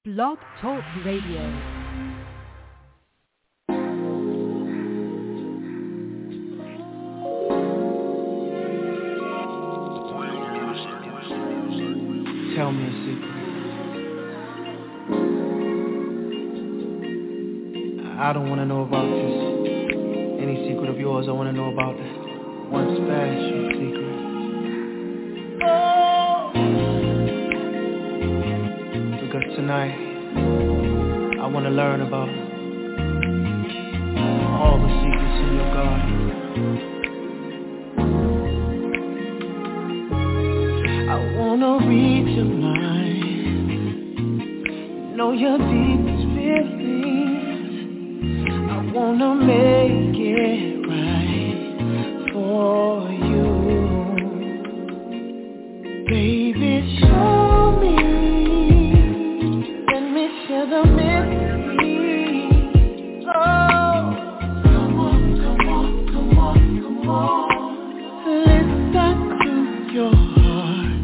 Blog Talk Radio. Tell me a secret. I don't want to know about just any secret of yours. I want to know about one special secret. Because tonight I want to learn about all the secrets in your garden. I wanna read your mind, know your deepest feelings. I wanna make it right for you. Baby, show me, let me share the mystery. Oh, come on, come on, come on, come on. Let's start to your heart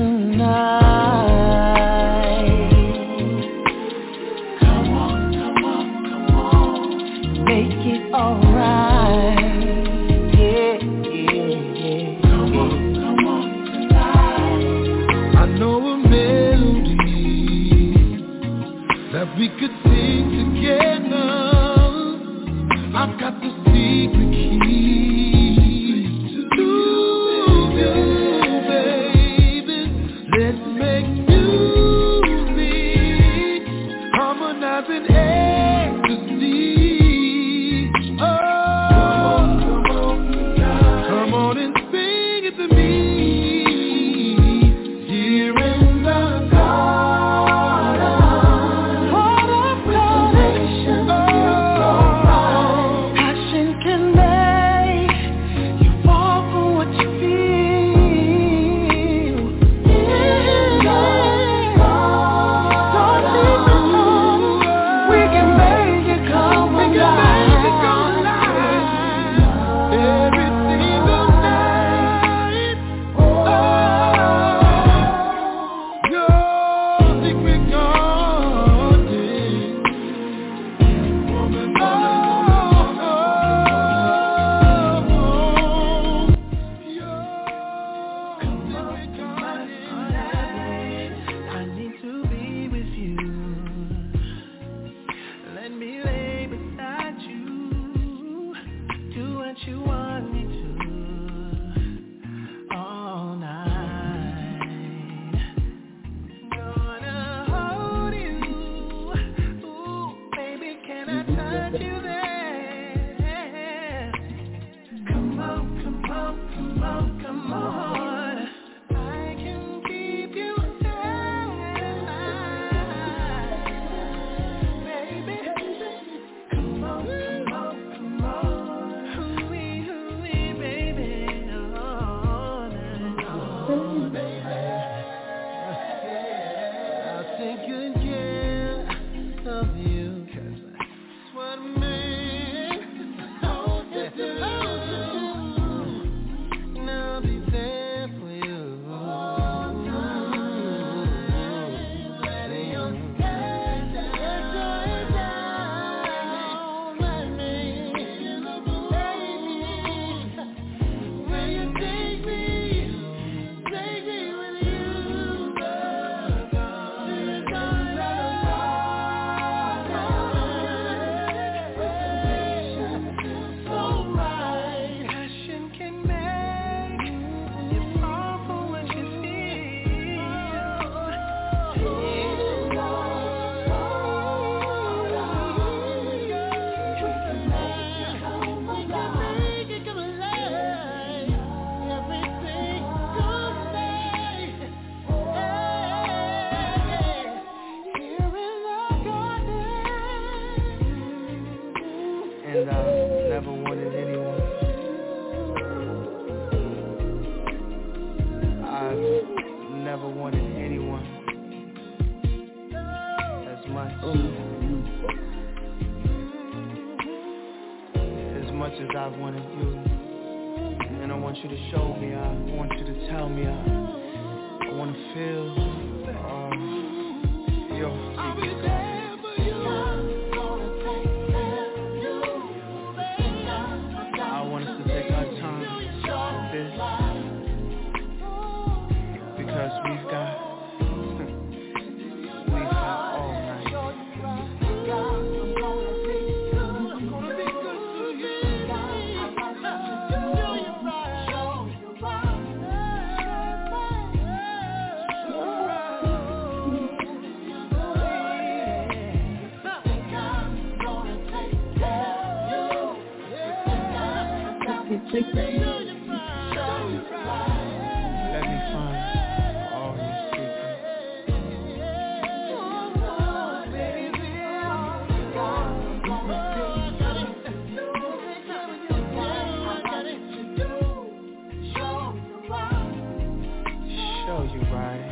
tonight. Come on, come on, come on. Make it alright. Yeah, yeah, yeah. Come on, come on tonight. I know a melody that we could sing together. I've got the secret key to you, baby. Let's make music, harmonizing ecstasy. Oh, come on and sing it to me. Here in the garden, heart of connection feels so right. Passion can make you fall for what you feel. We can make it come alive. Every single night. Oh, your secret garden. Woman, oh, your secret garden. I need to be with you. Let me lay beside you. Do what you want me to all night. Gonna hold you. Ooh, baby, can I touch you there? Come on, come on, come on, come on. I can keep you satisfied, baby. Come on, come on, come on. Hooey, hooey, baby. All night long, baby. I'll take good care of you, 'cause that's what a man is supposed to do. And I'll be there for you all time. Letting your head down, let me in the baby. Will you take me with you, girl? To the dawn of so right. Passion can make you fall for what you feel. And I never wanted anyone. I've never wanted anyone as much as I've wanted you. And I want you to show me, I want you to tell me, I want to feel your secret, God. I want us to take our time with this because we've got all night. Let me find all your secrets. Show you right.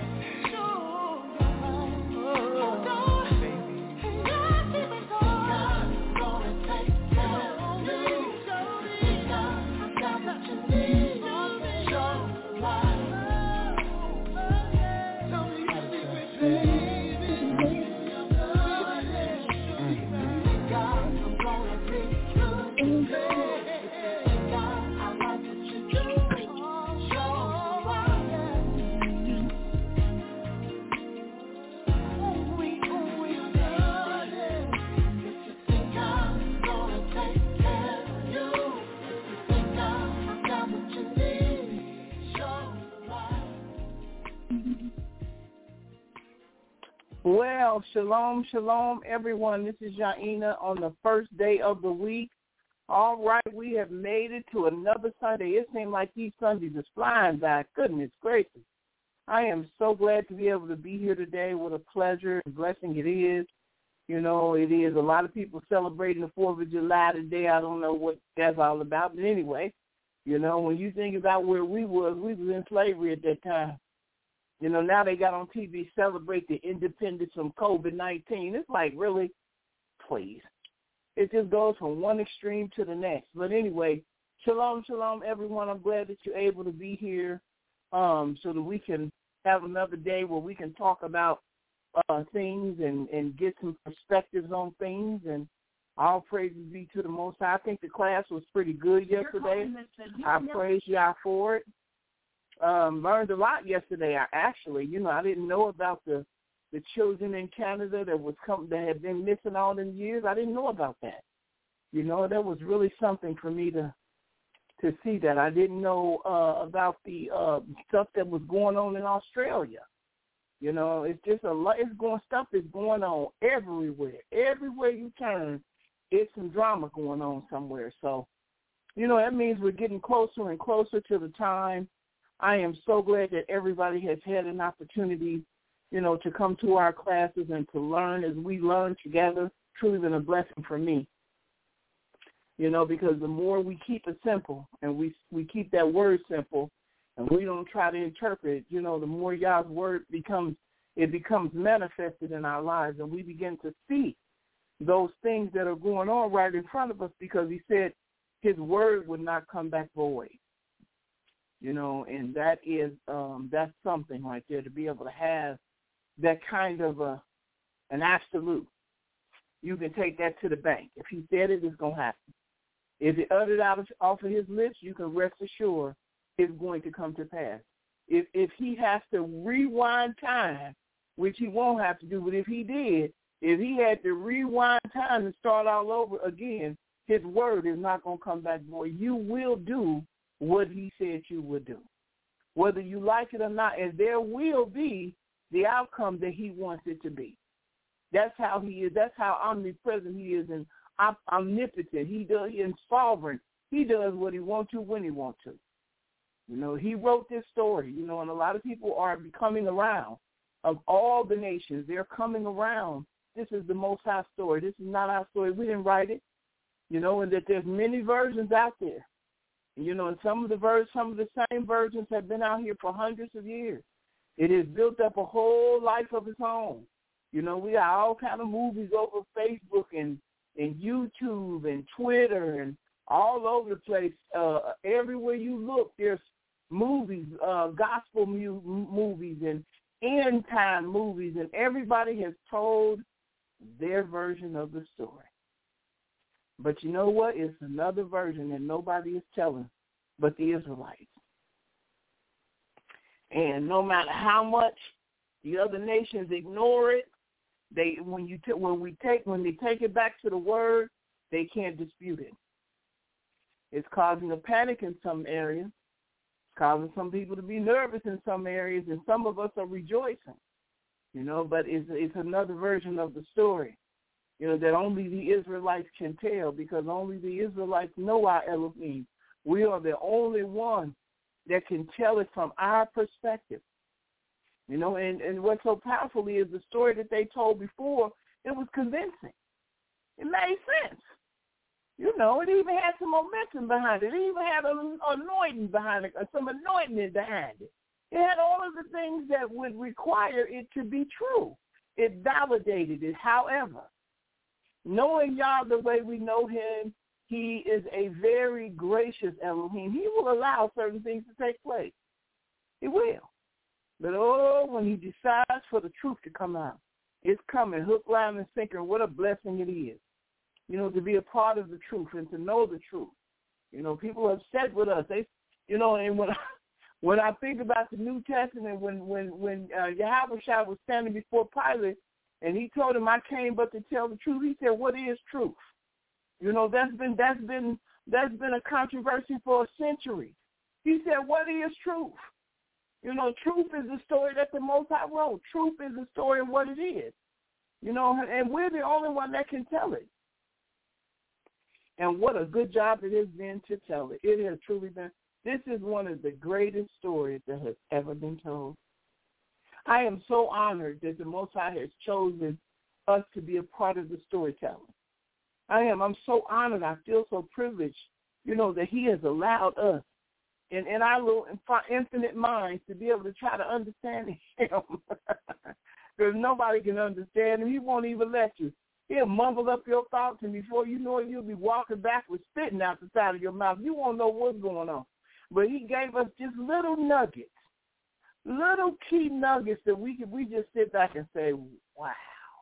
Well, shalom, shalom, everyone. This is Jaina on the first day of the week. All right, we have made it to another Sunday. It seems like these Sundays is flying by. Goodness gracious. I am so glad to be able to be here today. What a pleasure and blessing it is. You know, it is. A lot of people celebrating the 4th of July today. I don't know what that's all about. But anyway, you know, when you think about where we was in slavery at that time. You know, now they got on TV celebrate the independence from COVID-19. It's like, really? Please. It just goes from one extreme to the next. But anyway, shalom, shalom, everyone. I'm glad that you're able to be here so that we can have another day where we can talk about things and get some perspectives on things. And all praises be to the Most High. I think the class was pretty good yesterday. I praise y'all for it. Learned a lot yesterday. I didn't know about the children in Canada that had been missing all them years. I didn't know about that. You know, that was really something for me to see that. I didn't know about the stuff that was going on in Australia. You know, it's just a lot. Stuff is going on everywhere. Everywhere you turn, it's some drama going on somewhere. So, you know, that means we're getting closer and closer to the time. I am so glad that everybody has had an opportunity, you know, to come to our classes and to learn as we learn together. Truly been a blessing for me, you know, because the more we keep it simple and we keep that word simple and we don't try to interpret, you know, the more God's word becomes manifested in our lives and we begin to see those things that are going on right in front of us because he said his word would not come back void. You know, and that's something right there to be able to have that kind of an absolute. You can take that to the bank. If he said it, it's going to happen. If he uttered out off of his lips, you can rest assured it's going to come to pass. If he has to rewind time, which he won't have to do, but if he did, if he had to rewind time and start all over again, his word is not going to come back void. You will do what he said you would do, whether you like it or not, and there will be the outcome that he wants it to be. That's how he is. That's how omnipresent he is and omnipotent. He and sovereign. He does what he wants to when he wants to. You know, he wrote this story, you know, and a lot of people are coming around of all the nations. They're coming around. This is the Most High story. This is not our story. We didn't write it, you know, and that there's many versions out there. You know, and some of the same versions have been out here for hundreds of years. It has built up a whole life of its own. You know, we got all kind of movies over Facebook and YouTube and Twitter and all over the place. Everywhere you look, there's movies, gospel movies and end time movies, and everybody has told their version of the story. But you know what? It's another version that nobody is telling but the Israelites. And no matter how much the other nations ignore it, when they take it back to the Word, they can't dispute it. It's causing a panic in some areas. It's causing some people to be nervous in some areas, and some of us are rejoicing. But it's another version of the story, that only the Israelites can tell, because only the Israelites know our Elohim. We are the only one that can tell it from our perspective. And what's so powerful is the story that they told before, it was convincing. It made sense. It even had some momentum behind it. It even had an anointing behind it, some anointing behind it. It had all of the things that would require it to be true. It validated it. However, knowing Yah the way we know him, he is a very gracious Elohim. He will allow certain things to take place. He will. But, when he decides for the truth to come out, it's coming, hook, line, and sinker. What a blessing it is, to be a part of the truth and to know the truth. People are upset with us. They, and when I think about the New Testament, when Yahushua was standing before Pilate, and he told him, I came but to tell the truth, he said, what is truth? That's been a controversy for a century. He said, what is truth? Truth is the story that the Most High wrote. Truth is the story of what it is. And we're the only one that can tell it. And what a good job it has been to tell it. It has truly been. This is one of the greatest stories that has ever been told. I am so honored that the Most High has chosen us to be a part of the storytelling. I'm so honored. I feel so privileged, that he has allowed us in our little infinite minds to be able to try to understand him. Because nobody can understand him. He won't even let you. He'll mumble up your thoughts, and before you know it, you'll be walking backwards, spitting out the side of your mouth. You won't know what's going on. But he gave us just little nuggets, little key nuggets that we just sit back and say, wow,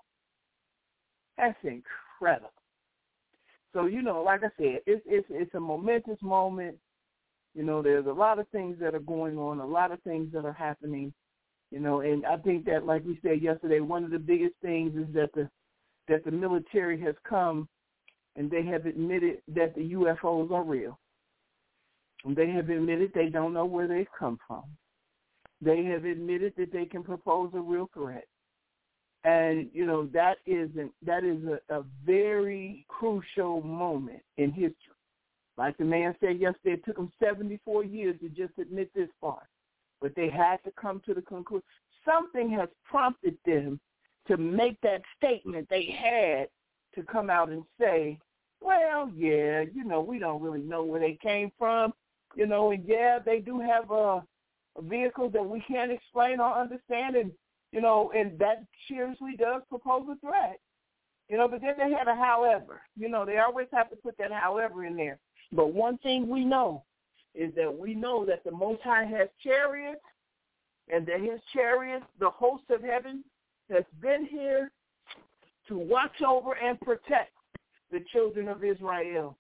that's incredible. So, like I said, it's a momentous moment. There's a lot of things that are going on, a lot of things that are happening, and I think that, like we said yesterday, one of the biggest things is that the military has come and they have admitted that the UFOs are real. And they have admitted they don't know where they've come from. They have admitted that they can propose a real threat. And, that is a very crucial moment in history. Like the man said yesterday, it took them 74 years to just admit this part. But they had to come to the conclusion. Something has prompted them to make that statement they had to come out and say, well, yeah, we don't really know where they came from, and yeah, they do have a vehicle that we can't explain or understand, and, and that seriously does propose a threat, but then they had a however. They always have to put that however in there. But one thing we know is that we know that the Most High has chariots, and that his chariots, the host of heaven, has been here to watch over and protect the children of Israel.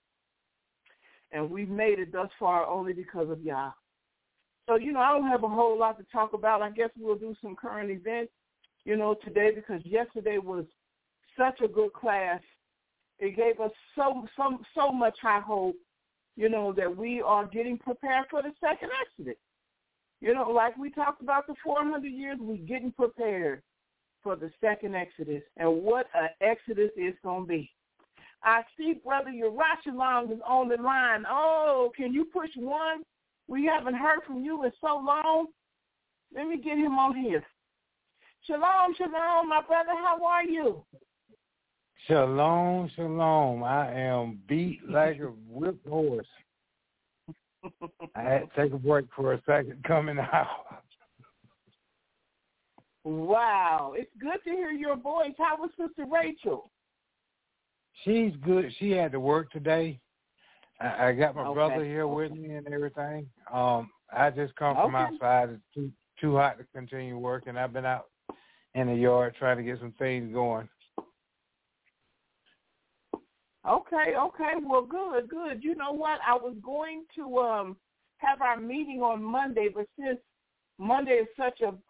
And we've made it thus far only because of Yah. So, I don't have a whole lot to talk about. I guess we'll do some current events, today, because yesterday was such a good class. It gave us so much high hope, that we are getting prepared for the second Exodus. Like we talked about the 400 years, we're getting prepared for the second Exodus. And what an Exodus it's going to be. I see Brother Yerushalayim is on the line. Oh, can you push one? We haven't heard from you in so long. Let me get him on here. Shalom, shalom, my brother. How are you? Shalom, shalom. I am beat like a whipped horse. I had to take a break for a second coming out. Wow. It's good to hear your voice. How was Sister Rachel? She's good. She had to work today. I got my brother here with me and everything. I just come from outside. It's too hot to continue working. I've been out in the yard trying to get some things going. Okay. Well, good. You know what? I was going to have our meeting on Monday, but since Monday is such a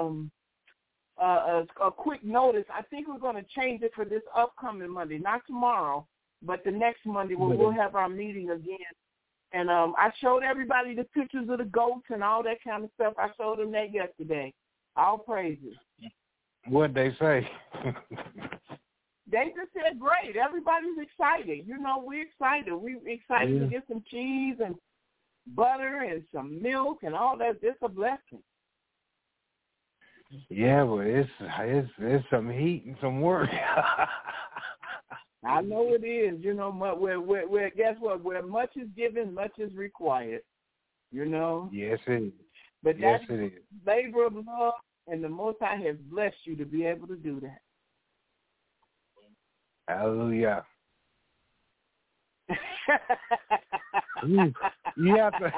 quick notice, I think we're going to change it for this upcoming Monday, not tomorrow, but the next Monday where we'll have our meeting again. And I showed everybody the pictures of the goats and all that kind of stuff. I showed them that yesterday. All praises. What'd they say? They just said great. Everybody's excited. You know, we're excited. We're excited to get some cheese and butter and some milk and all that. It's a blessing. Yeah, but it's some heat and some work. I know it is. You know, where guess what? Where much is given, much is required. You know. Yes, it is. But yes, that's it is. Labor of love, and the Most High has blessed you to be able to do that. Hallelujah. You have to.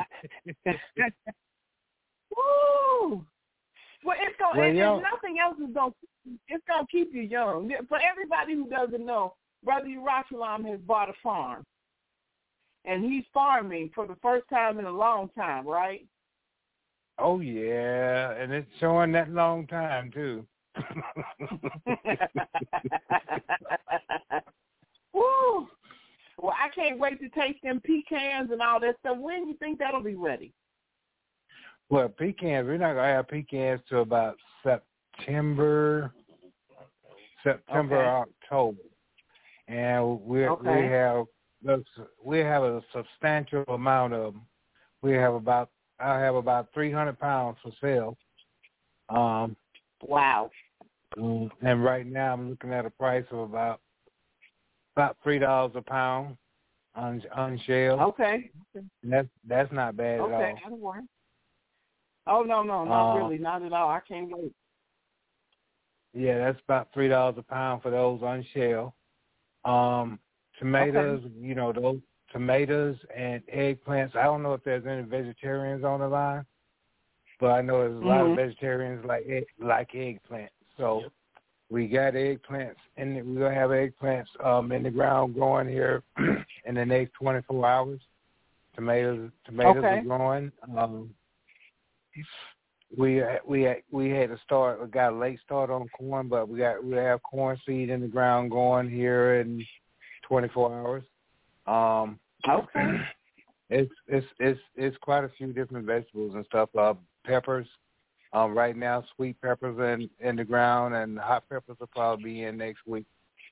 Woo! Well, it's going. If nothing else is going. It's going to keep you young. For everybody who doesn't know, Brother Yerushalayim has bought a farm, and he's farming for the first time in a long time, right? Oh yeah, and it's showing that long time too. Woo! Well, I can't wait to taste them pecans and all that stuff. When do you think that'll be ready? Well, pecans, we're not going to have pecans till about September, October. And we have a substantial amount of them. I have about 300 pounds for sale. Wow. And right now I'm looking at a price of about $3 a pound unshelled. Okay. That's not bad at all. Okay, that'll work. Oh no, not really, not at all. I can't wait. Yeah, that's about $3 a pound for those unshelled. Tomatoes, you know, those tomatoes and eggplants. I don't know if there's any vegetarians on the line, but I know there's a lot of vegetarians like eggplants. So we got eggplants, and we're gonna have eggplants in the ground growing here in the next 24 hours. Tomatoes are growing. We had to start. We got a late start on corn, but we have corn seed in the ground going here in 24 hours. It's quite a few different vegetables and stuff. Peppers. Right now, sweet peppers in the ground, and hot peppers will probably be in next week.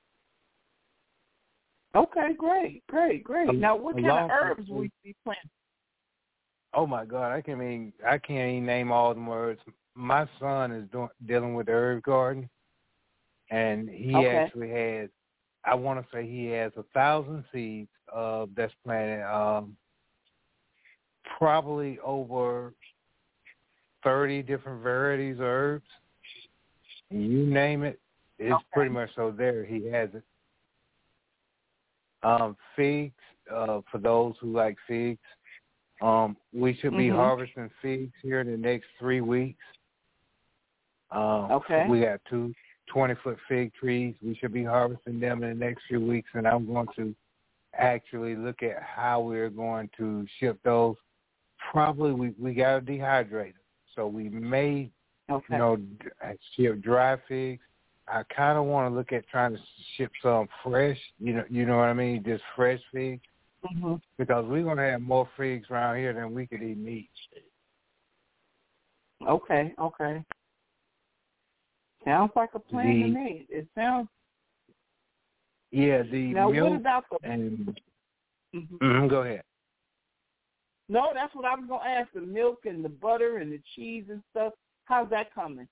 Okay, great. Now, what kind of herbs will you be planting? Oh my God, I can't even name all the words. My son is dealing with the herb garden, and he actually has. I want to say he has 1,000 seeds that's planted. Probably over 30 different varieties of herbs. You name it, it's pretty much so there. He has it. Figs, for those who like figs. We should be harvesting figs here in the next 3 weeks. We got 2 20-foot fig trees. We should be harvesting them in the next few weeks, and I'm going to actually look at how we're going to ship those. Probably we got a dehydrator, so we may, ship dry figs. I kind of want to look at trying to ship some fresh. You know what I mean? Just fresh figs. Because we're going to have more figs around here than we could eat meat. Okay. Sounds like a plan to me. It sounds. Yeah, the now, milk. What about the... Go ahead. No, that's what I was going to ask. The milk and the butter and the cheese and stuff. How's that coming?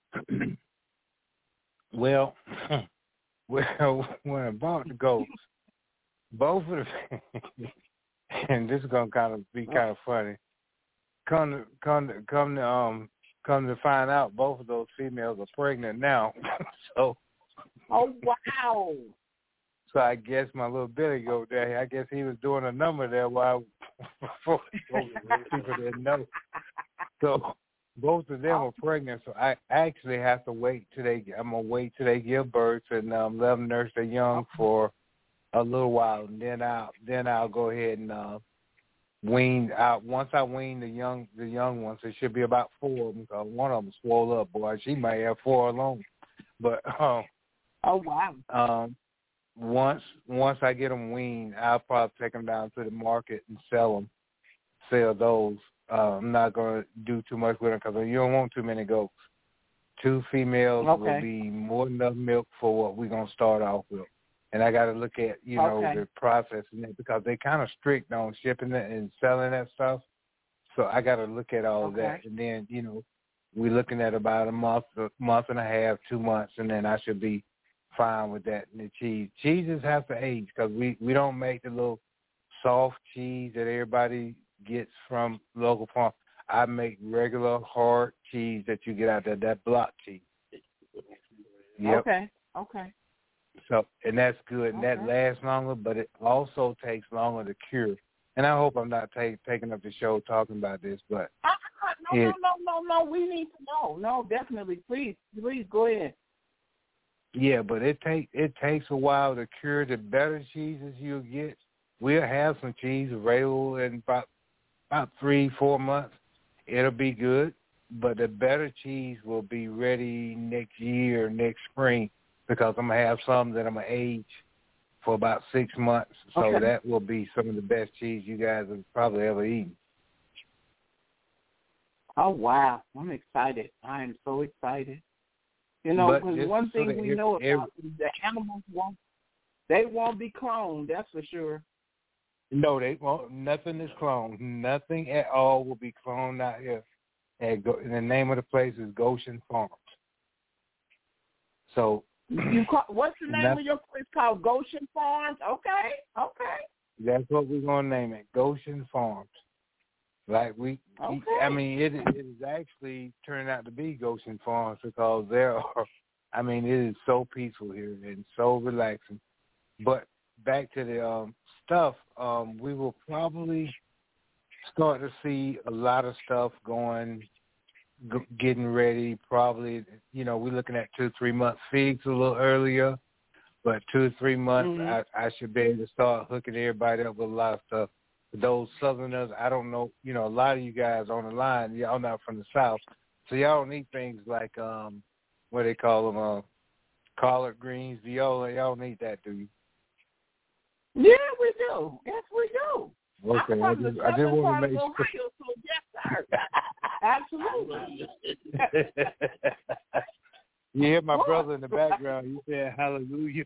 Well, when I bought the goats, both of them, and this is gonna be kind of funny. Come to find out, both of those females are pregnant now. So. Oh wow! So I guess my little Billy goat there, I guess he was doing a number there while before people didn't know. So both of them are pregnant, so I actually have to wait till I'm gonna wait till they give birth and let them nurse their young for a little while, and then I'll go ahead and wean out. Once I wean the young ones, it should be about 4 of them. Because one of them swole up, boy. She might have 4 alone. But oh wow. Once I get them weaned, I'll probably take them down to the market and sell those. I'm not going to do too much with them because you don't want too many goats. 2 females will be more than enough milk for what we're going to start off with. And I got to look at, the processing it because they're kind of strict on shipping it and selling that stuff. So I got to look at all of that. And then, we're looking at about a month and a half, 2 months, and then I should be fine with that. And the cheese. Cheeses have to age because we don't make the little soft cheese that everybody gets from local farm. I make regular hard cheese that you get out there, that block cheese. Yep. Okay. So, and that's good, and that lasts longer, but it also takes longer to cure. And I hope I'm not taking up the show talking about this, but no, we need to know. No, definitely, please go ahead. Yeah, but it takes a while to cure. The better cheeses you'll get, we'll have some cheese available in about 3-4 months. It'll be good, but the better cheese will be ready next year, next spring, because I'm going to have some that I'm going to age for about 6 months. So that will be some of the best cheese you guys have probably ever eaten. Oh, wow. I'm excited. I am so excited. Because one thing we know about the animals won't be cloned, that's for sure. No, they won't. Nothing is cloned. Nothing at all will be cloned out here. And the name of the place is Goshen Farms. So what's the name of your place called? Goshen Farms? Okay. That's what we're gonna name it, Goshen Farms. Like it is actually turning out to be Goshen Farms because it is so peaceful here and so relaxing. But back to the stuff, we will probably start to see a lot of stuff getting ready. Probably, we're looking at 2-3 month figs a little earlier, but 2 or 3 months, I should be able to start hooking everybody up with a lot of stuff. Those Southerners, I don't know, a lot of you guys on the line, y'all not from the South, so y'all don't eat things like, what they call them, collard greens, viola. Y'all don't eat that, do you? Yeah, we do. Yes, we do. Okay, I'm from the southern part of Ohio, so yes, sir. Absolutely. You hear my brother in the background. He said, hallelujah.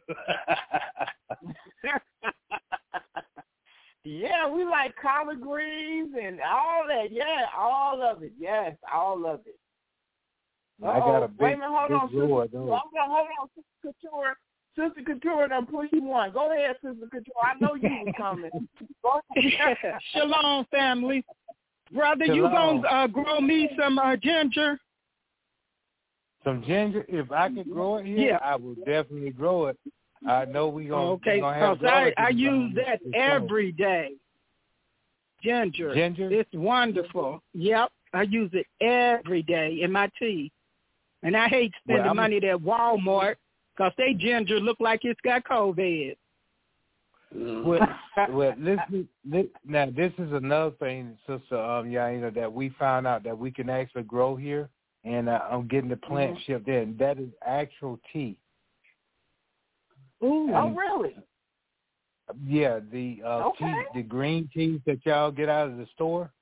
Yeah, we like collard greens and all that. Yeah, all of it. Yes, all of it. I got a big, hold on, drawer. Hold on, Sister Couture. Sister Couture done push you one. Go ahead, Sister Couture. I know you were coming. Shalom, family. Brother, Shalom. You gonna grow me some ginger? Some ginger? If I could grow it here, I will definitely grow it. I know we're going to have I use that every day. Ginger? It's wonderful. Yep, I use it every day in my tea. And I hate spending money at Walmart because they ginger look like it's got COVID. Well, this is another thing, Sister Yaina, that we found out that we can actually grow here, and I'm getting the plant shipped in. That is actual tea. Ooh. Oh, really? Yeah, the tea, the green teas that y'all get out of the store.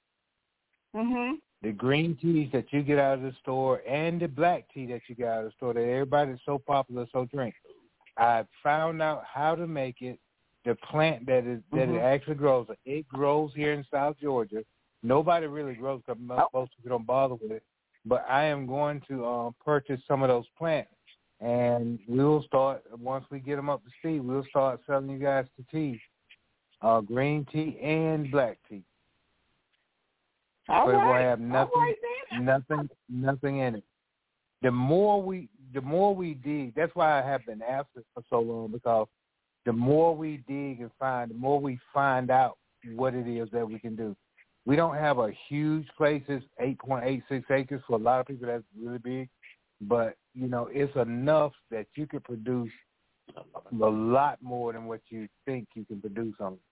The green teas that you get out of the store and the black tea that you get out of the store that everybody's so popular, so drink. I found out how to make it. The plant that it actually grows. It grows here in South Georgia. Nobody really grows because most people don't bother with it. But I am going to purchase some of those plants. And we'll start, once we get them up to speed, we'll start selling you guys the tea, green tea and black tea. So it will have nothing in it. The more we dig, that's why I have been absent for so long, because the more we dig and find, the more we find out what it is that we can do. We don't have a huge place. It's 8.86 acres. For a lot of people, that's really big. But, it's enough that you could produce a lot more than what you think you can produce on it.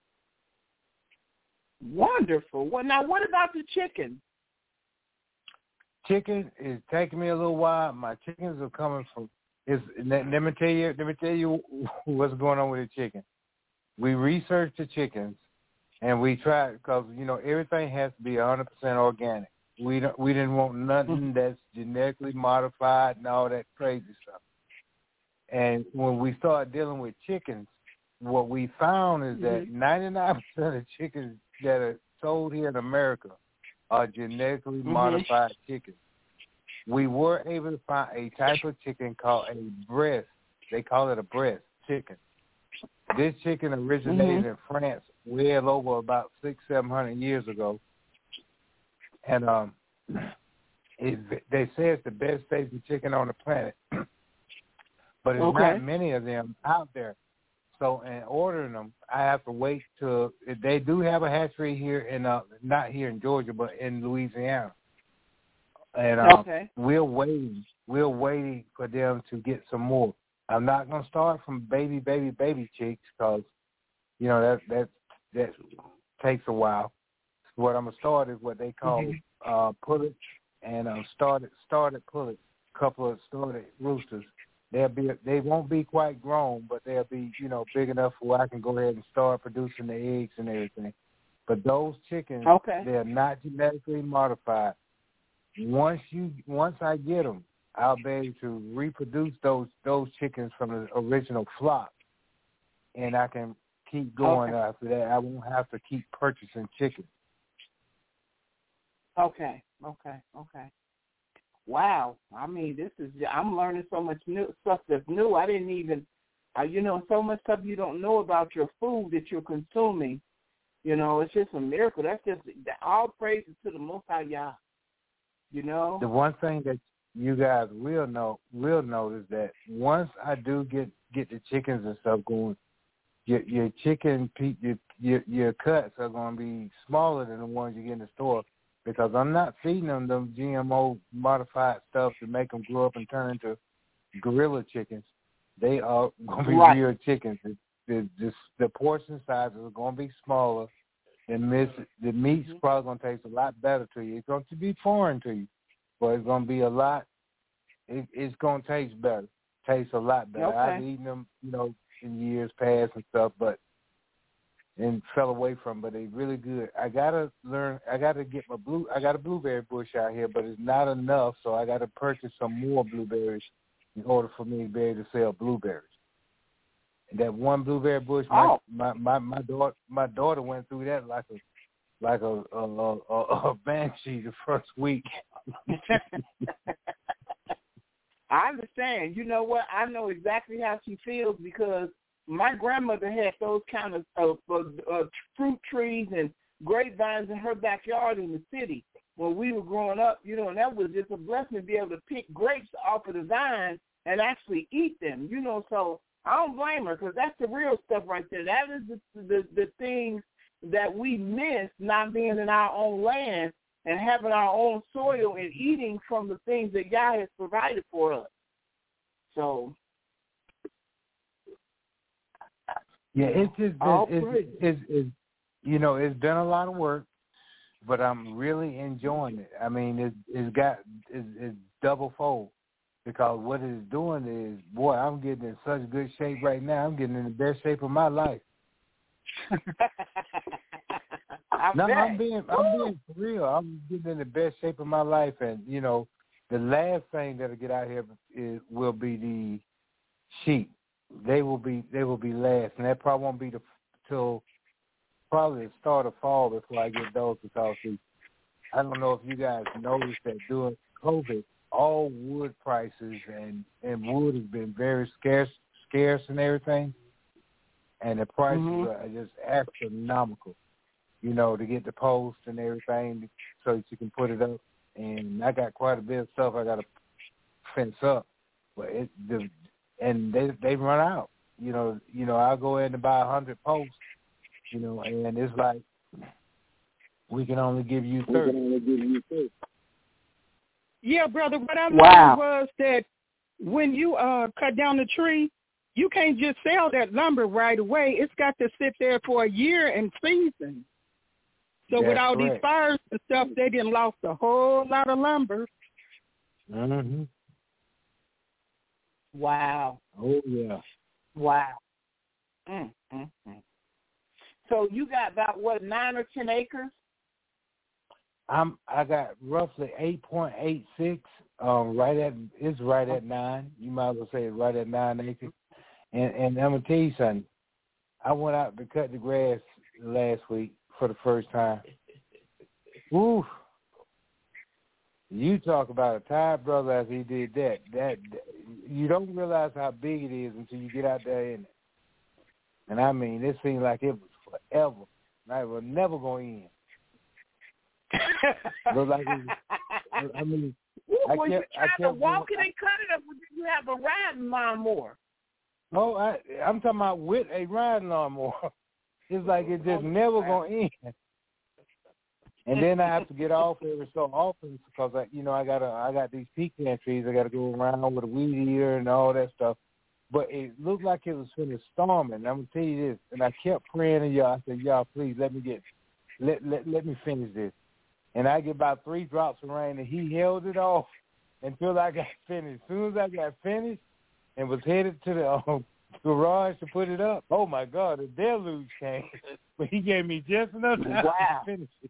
Wonderful. Well, now, what about the chicken? Chicken is taking me a little while. My chickens are coming from. Let me tell you what's going on with the chicken. We researched the chickens, and we tried because everything has to be 100% organic. We didn't want nothing that's genetically modified and all that crazy stuff. And when we started dealing with chickens, what we found is that 99% of chickens that are sold here in America are genetically modified chickens. We were able to find a type of chicken called a breast. They call it a breast chicken. This chicken originated in France well over about 600-700 years ago. And they say it's the best tasting chicken on the planet. But there's not many of them out there. So in ordering them, I have to wait till they do have a hatchery here in not here in Georgia, but in Louisiana. And we're waiting for them to get some more. I'm not gonna start from baby chicks because that takes a while. What I'm gonna start is what they call pullets and started pullets. A couple of started roosters. They won't be quite grown, but they'll be, big enough where I can go ahead and start producing the eggs and everything. But those chickens, they're not genetically modified. Once I get them, I'll be able to reproduce those chickens from the original flock, and I can keep going after that. I won't have to keep purchasing chickens. Okay. Wow. I mean, I'm learning so much new stuff that's new. I didn't even, so much stuff you don't know about your food that you're consuming. It's just a miracle. That's just all praises to the Most High Yah. The one thing that you guys will notice that once I do get the chickens and stuff going, your chicken, your cuts are going to be smaller than the ones you get in the store. Because I'm not feeding them GMO modified stuff to make them grow up and turn into gorilla chickens. They are going to be real chickens. The portion sizes are going to be smaller. And the meat's probably going to taste a lot better to you. It's going to be foreign to you, but it's going to be a lot. It's going to taste better. Taste a lot better. I've eaten them, in years past and stuff, and fell away from, but they're really good. I gotta get I got a blueberry bush out here, but it's not enough, so I gotta purchase some more blueberries in order for me to be able to sell blueberries. And that one blueberry bush, my daughter went through that like a banshee the first week. I understand. You know what? I know exactly how she feels because my grandmother had those kind of fruit trees and grapevines in her backyard in the city when we were growing up, and that was just a blessing to be able to pick grapes off of the vine and actually eat them, so I don't blame her because that's the real stuff right there. That is the things that we miss not being in our own land and having our own soil and eating from the things that God has provided for us. So... yeah, it's just been, it's been a lot of work, but I'm really enjoying it. I mean, it's double fold because what it's doing is, boy, I'm getting in such good shape right now. I'm getting in the best shape of my life. I'm being for real. I'm getting in the best shape of my life, and the last thing that'll get out here will be the sheep. They will be last, and that probably won't be till probably the start of fall before I get those because I don't know if you guys noticed that during COVID, all wood prices and wood has been very scarce and everything, and the prices are just astronomical. To get the post and everything so that you can put it up, and I got quite a bit of stuff I got to fence up, but and they run out. I'll go in and buy 100 posts, and it's like We can only give you 30. Yeah, brother, what I learned was that when you cut down the tree, you can't just sell that lumber right away. It's got to sit there for a year and season. So with all these fires and stuff, they done lost a whole lot of lumber. Mm-hmm. Wow. Oh, yeah. Wow. So you got about, 9 or 10 acres? I got roughly 8.86. It's right at 9. You might as well say it's right at 9 acres. And I'm gonna tell you something. I went out to cut the grass last week for the first time. Woo! You talk about a tired brother as he did that. That you don't realize how big it is until you get out there in it. And I mean, it seemed like it was forever. And it was never going to end. Look like it was, I mean, when you try to walk it and cut it up, you have a riding lawnmower. Oh, I'm talking about with a riding lawnmower. It's like it's just never going to end. And then I have to get off every so often because I got these pecan trees. I got to go around with a weed eater and all that stuff. But it looked like it was finished storming. I'm gonna tell you this, and I kept praying to y'all. I said, y'all, please let me finish this. And I get about 3 drops of rain, and he held it off until I got finished. As soon as I got finished and was headed to the garage to put it up, oh my God, the deluge came. But he gave me just enough time to finish it.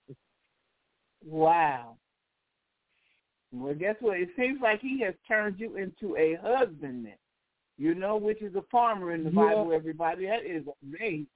Wow. Well, guess what? It seems like he has turned you into a husbandman, which is a farmer in the Bible, everybody. That is amazing.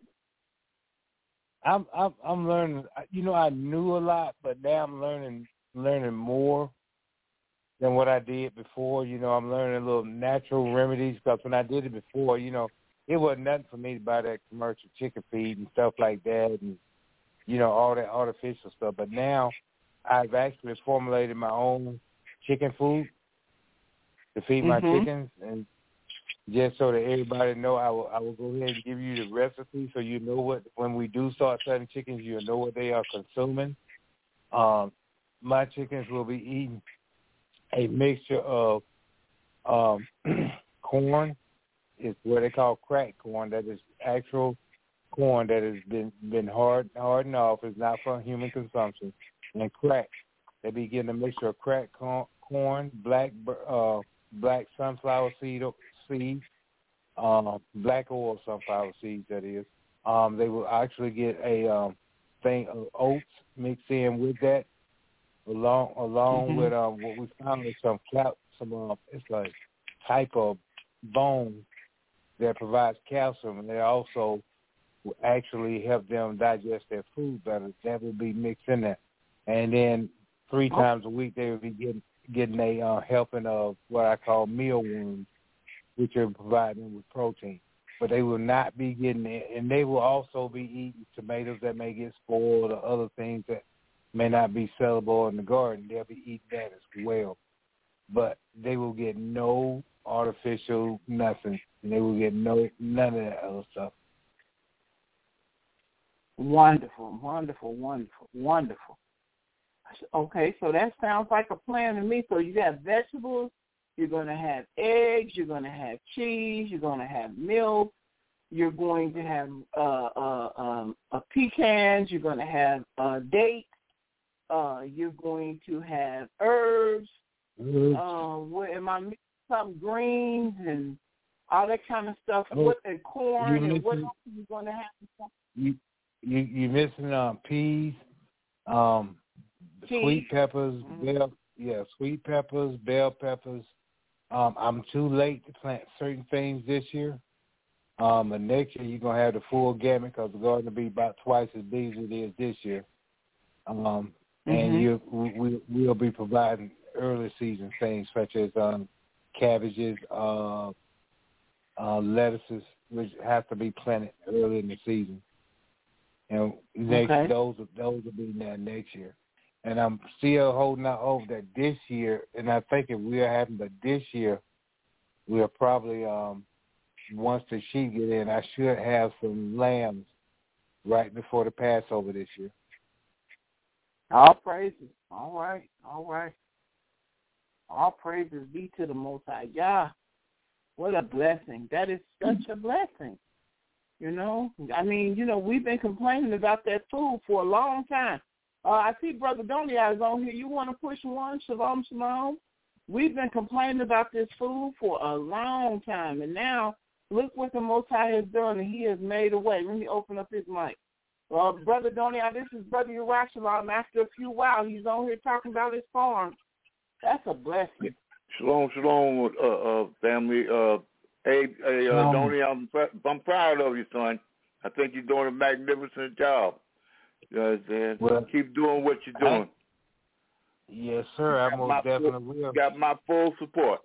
I'm learning. I knew a lot, but now I'm learning more than what I did before. I'm learning little natural remedies because when I did it before, it wasn't nothing for me to buy that commercial chicken feed and stuff like that and, all that artificial stuff. But now I've actually formulated my own chicken food to feed my chickens, and just so that everybody know, I will go ahead and give you the recipe so you know what, when we do start selling chickens, you'll know what they are consuming. My chickens will be eating a mixture of corn. It's what they call cracked corn. That is actual corn that has been hardened off. It's not for human consumption. And crack. They be getting a mixture of cracked corn, black sunflower seeds, black oil sunflower seeds, that is. They will actually get a thing of oats mixed in with that, along with what we found is it's like type of bone that provides calcium, and they also will actually help them digest their food better. That will be mixed in there. And then 3 times a week they will be getting a helping of what I call mealworms, which are providing with protein. But they will not be getting it, and they will also be eating tomatoes that may get spoiled or other things that may not be sellable in the garden. They'll be eating that as well. But they will get no artificial nothing, and they will get none of that other stuff. Wonderful, wonderful, wonderful, wonderful. Okay, so that sounds like a plan to me. So you got vegetables, you're going to have eggs, you're going to have cheese, you're going to have milk, you're going to have pecans, you're going to have dates, you're going to have herbs. What am I mixing? Some greens and all that kind of stuff. And corn and what else are you going to have? You missing peas, sweet peppers, sweet peppers, bell peppers. I'm too late to plant certain things this year. But next year you're gonna have the full gamut because the garden will be about twice as big as it is this year. And we'll be providing early season things such as cabbages, lettuces, which have to be planted early in the season. And those will be there next year. And I'm still holding out hope that this year, and I think if we are having, but this year, we'll probably, once the sheep get in, I should have some lambs right before the Passover this year. All praises. All right. All praises be to the Most High. Yeah. What a blessing. That is such a blessing. You know? I mean, you know, we've been complaining about that food for a long time. I see Brother Donia is on here. You want to push one? Shalom, shalom. We've been complaining about this food for a long time. And now, look what the Most High has done, and he has made a way. Let me open up his mic. Brother Donia, this is Brother Yerushalayim. After a few while, he's on here talking about his farm. That's a blessing. Shalom, family. Hey, Donia, I'm proud of you, son. I think you're doing a magnificent job. You know what I'm saying? Well, keep doing what you're doing. Yes, sir. I most definitely will. Got my full support.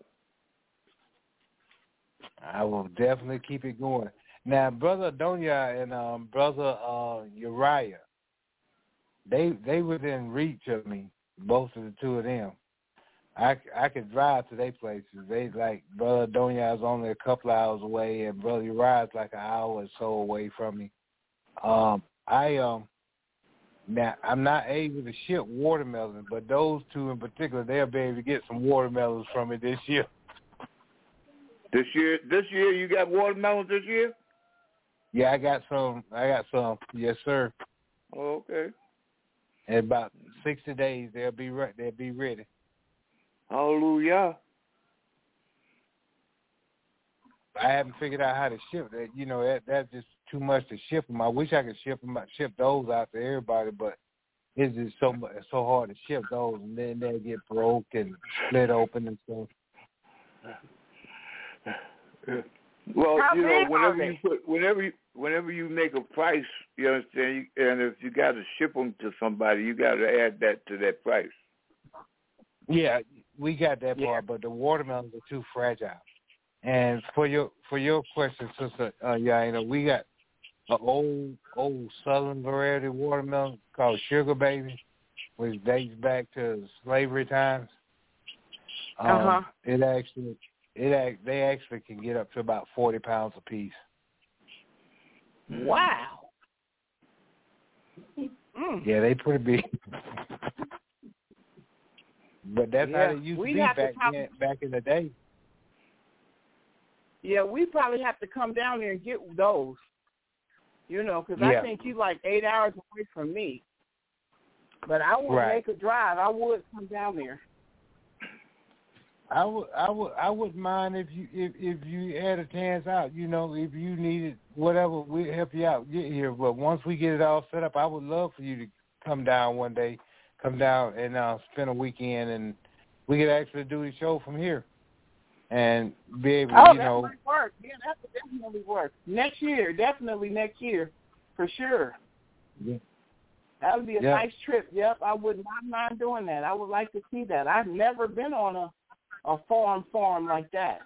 I will definitely keep it going. Now, Brother Donia and Brother Uriah, they within reach of me, both of the two of them. I could drive to their places. They like Brother Donia is only a couple hours away, and Brother Uriah is like an hour or so away from me. Now, I'm not able to ship watermelons, but those two in particular, they'll be able to get some watermelons from me this year. This year, you got watermelons this year? Yeah, I got some. Yes, sir. Oh, okay. In about 60 days, they'll be ready. Hallelujah. I haven't figured out how to ship that. You know, that's just too much to ship them. I wish I could ship those out to everybody, but it's just so hard to ship those, and then they get broke and split open and stuff. Well, you know, whenever you make a price, you understand, and if you got to ship them to somebody, you got to add that to that price. Yeah, we got that part, but the watermelons are too fragile. And for your question, Sister Yaina, we got an old Southern variety watermelon called Sugar Baby, which dates back to slavery times. They actually can get up to about 40 pounds a piece. Wow. Yeah, they pretty big. But that's how it used to be back in the day. Yeah, we probably have to come down there and get those, you know, because I think you're like 8 hours away from me. But I wouldn't make a drive. I would come down there. I wouldn't mind if you had a chance out. You know, if you needed whatever, we'll help you out get here. But once we get it all set up, I would love for you to come down one day, and spend a weekend, and we could actually do the show from here and be able to, that might work. Yeah, that would definitely work. Definitely next year, for sure. Yeah. That would be a nice trip. Yep, I would not mind doing that. I would like to see that. I've never been on a farm like that.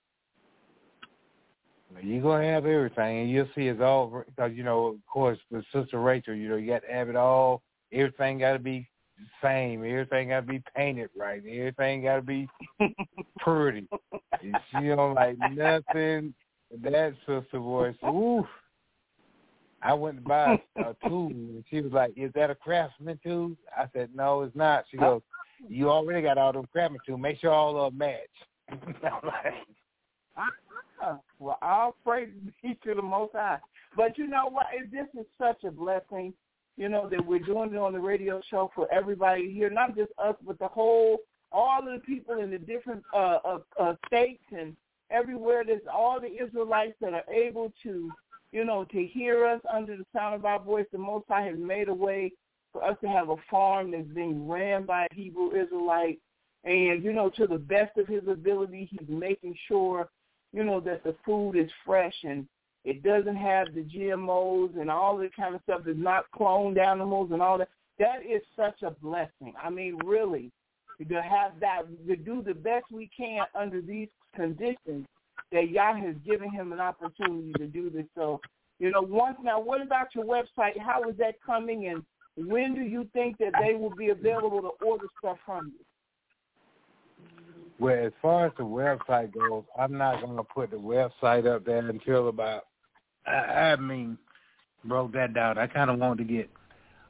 You're going to have everything, and you'll see it's all, because, you know, of course, with Sister Rachel, you know, you got to have it all. Everything got to be the same. Everything got to be painted right. Everything got to be pretty. She don't like nothing. That sister voice, oof. I went to buy a tool, and she was like, "Is that a Craftsman tool?" I said, "No, it's not." She goes, "You already got all them Craftsman tools. Make sure all of them match." I'm like, well, I'll praise be to the Most High. But you know what? This is such a blessing, you know, that we're doing it on the radio show for everybody here, not just us, but all of the people in the different states and everywhere. There's all the Israelites that are able to, you know, to hear us under the sound of our voice. The Most High has made a way for us to have a farm that's being ran by a Hebrew Israelite. And, you know, to the best of his ability, he's making sure, you know, that the food is fresh and it doesn't have the GMOs and all that kind of stuff. There's not cloned animals and all that. That is such a blessing. I mean, really, to have that, to do the best we can under these conditions that Yah has given him an opportunity to do this. So, you know, now, what about your website? How is that coming, and when do you think that they will be available to order stuff from you? Well, as far as the website goes, I'm not going to put the website up there until about, broke that down. I kind of want to get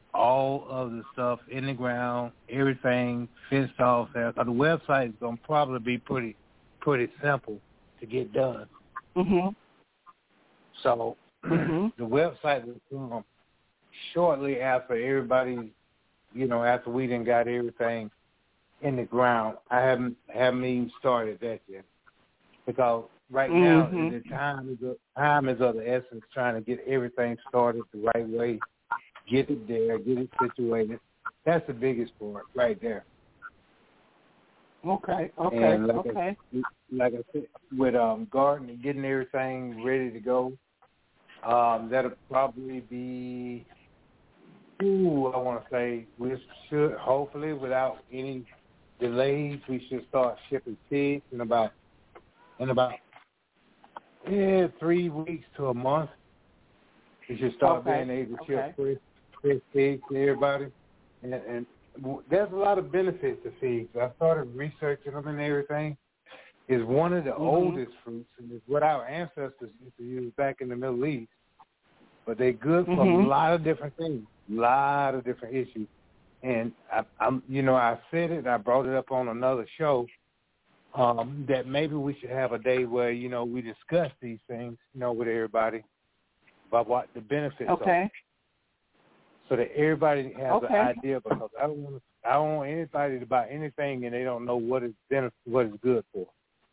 all of the stuff in the ground, everything fenced off. The website is going to probably be pretty simple to get done. Mhm. So the website will come shortly after everybody, after we done got everything in the ground. I haven't even started that yet because right now the time is of the essence, trying to get everything started the right way. Get it there, get it situated. That's the biggest part right there. Okay. And like I said, with gardening, getting everything ready to go, that'll probably be, I want to say, we should, hopefully, without any delays, we should start shipping seeds in about 3 weeks to a month. We should start being able to ship figs to everybody, and there's a lot of benefits to figs. I started researching them and everything. It's one of the oldest fruits, and it's what our ancestors used to use back in the Middle East. But they're good for a lot of different things, a lot of different issues. And I said it. I brought it up on another show that maybe we should have a day where we discuss these things, with everybody about what the benefits are. So that everybody has an idea, because I don't want anybody to buy anything and they don't know what it's good for.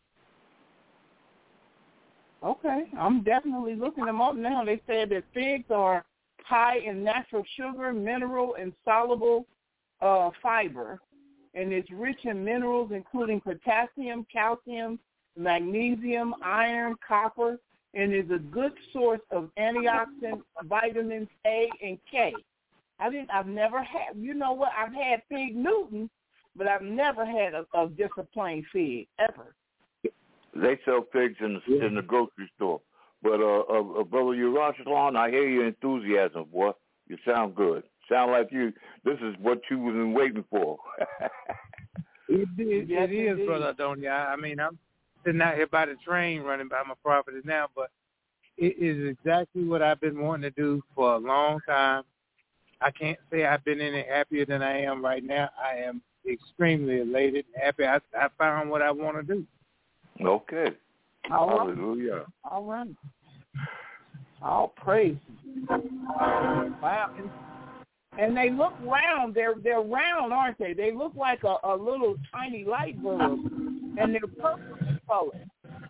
Okay, I'm definitely looking them up now. They said that figs are high in natural sugar, mineral, and soluble fiber, and it's rich in minerals including potassium, calcium, magnesium, iron, copper, and is a good source of antioxidant vitamins A and K. I've never had, I've had fig Newton, but I've never had a just a plain fig, ever. They sell figs in the grocery store. But, Brother Yerushalayim, I hear your enthusiasm, boy. You sound good. Sound like this is what you was waiting for. It is, Brother Adonia. I mean, I'm sitting out here by the train running by my property now, but it is exactly what I've been wanting to do for a long time. I can't say I've been any happier than I am right now. I am extremely elated and happy. I found what I want to do. Okay. Hallelujah. All right. All praise. Wow. And they look round. They're round, aren't they? They look like a little tiny light bulb, and they're purple in color.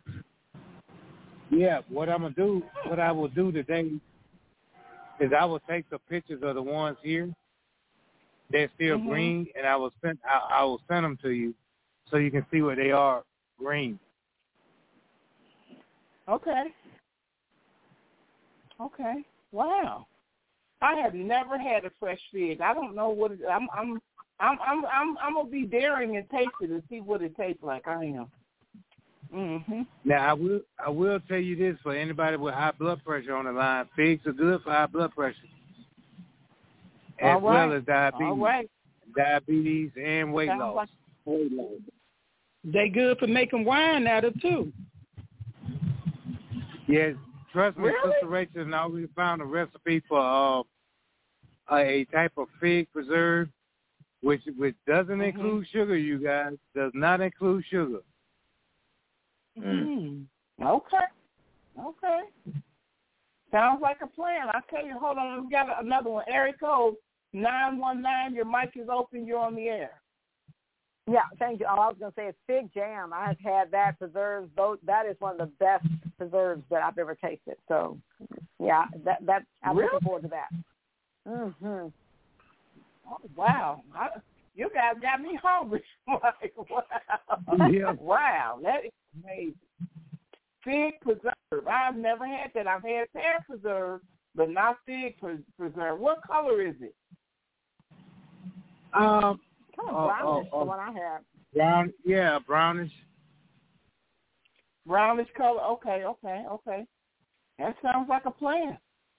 Yeah. What I will do today is I will take the pictures of the ones here. They're still green, and I will send them to you so you can see where they are green. Okay. Wow. I have never had a fresh fig. I don't know what I'm gonna be daring and taste it and see what it tastes like. I am. Now I will tell you this, for anybody with high blood pressure on the line, figs are good for high blood pressure, as well as diabetes and weight loss. They good for making wine out of too. Yes, trust me, Sister Rachel has already found a recipe for a type of fig preserve, which doesn't include sugar. You guys, does not include sugar. Okay. Sounds like a plan. I'll tell you, hold on, we got another one. Area code 919, your mic is open, you're on the air. Yeah, thank you. Oh, I was going to say it's fig jam. I've had that preserves. That is one of the best preserves that I've ever tasted. So, yeah, that I'm looking forward to that. Oh, wow. You guys got me hungry. Like, wow. Yeah. Wow, that is amazing. Fig preserve. I've never had that. I've had pear preserve, but not fig preserve. What color is it? Kind of brownish, the one I have. Brownish. Brownish color. Okay. That sounds like a plan.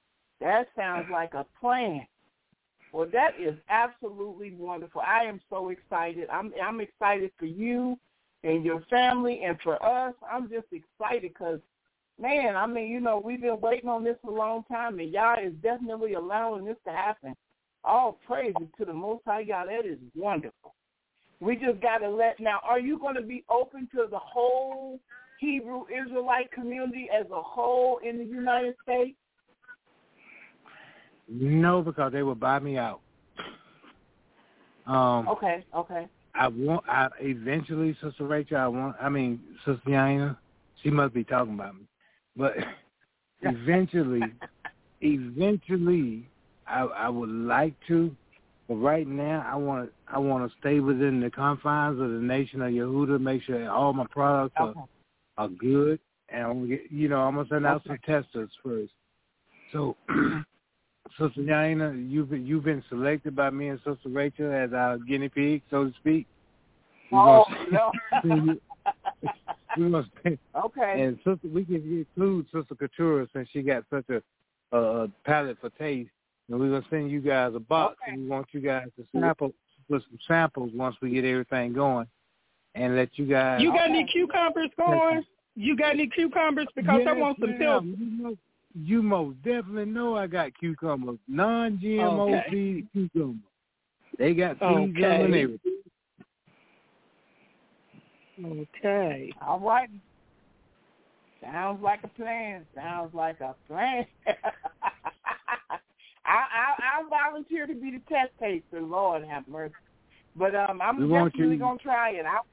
Well, that is absolutely wonderful. I am so excited. I'm excited for you and your family and for us. I'm just excited because, man, I mean, we've been waiting on this for a long time, and y'all is definitely allowing this to happen. All praises to the Most High God. That is wonderful. We just got to now, are you going to be open to the whole Hebrew Israelite community as a whole in the United States? No, because they will buy me out. Okay. Eventually, Sister Rachel, Sister Yaina, she must be talking about me. But eventually, I would like to, but right now I want to stay within the confines of the nation of Yehuda, make sure that all my products are good, and I'm gonna send out some testers first. So, Sister Yaina, you've been selected by me and Sister Rachel as our guinea pig, so to speak. No. We must okay. And Sister, we can include Sister Couture since she got such a palate for taste. And we're going to send you guys a box. Okay. And we want you guys to put some samples once we get everything going and let you guys. You got any cucumbers going? You got any cucumbers? Because I want some pills. You most definitely know I got cucumbers. Non-GMO seed cucumbers. They got seeds and everything. Okay. All right. Sounds like a plan. I'll volunteer to be the test taster. Lord have mercy. But I'm definitely going to try it. I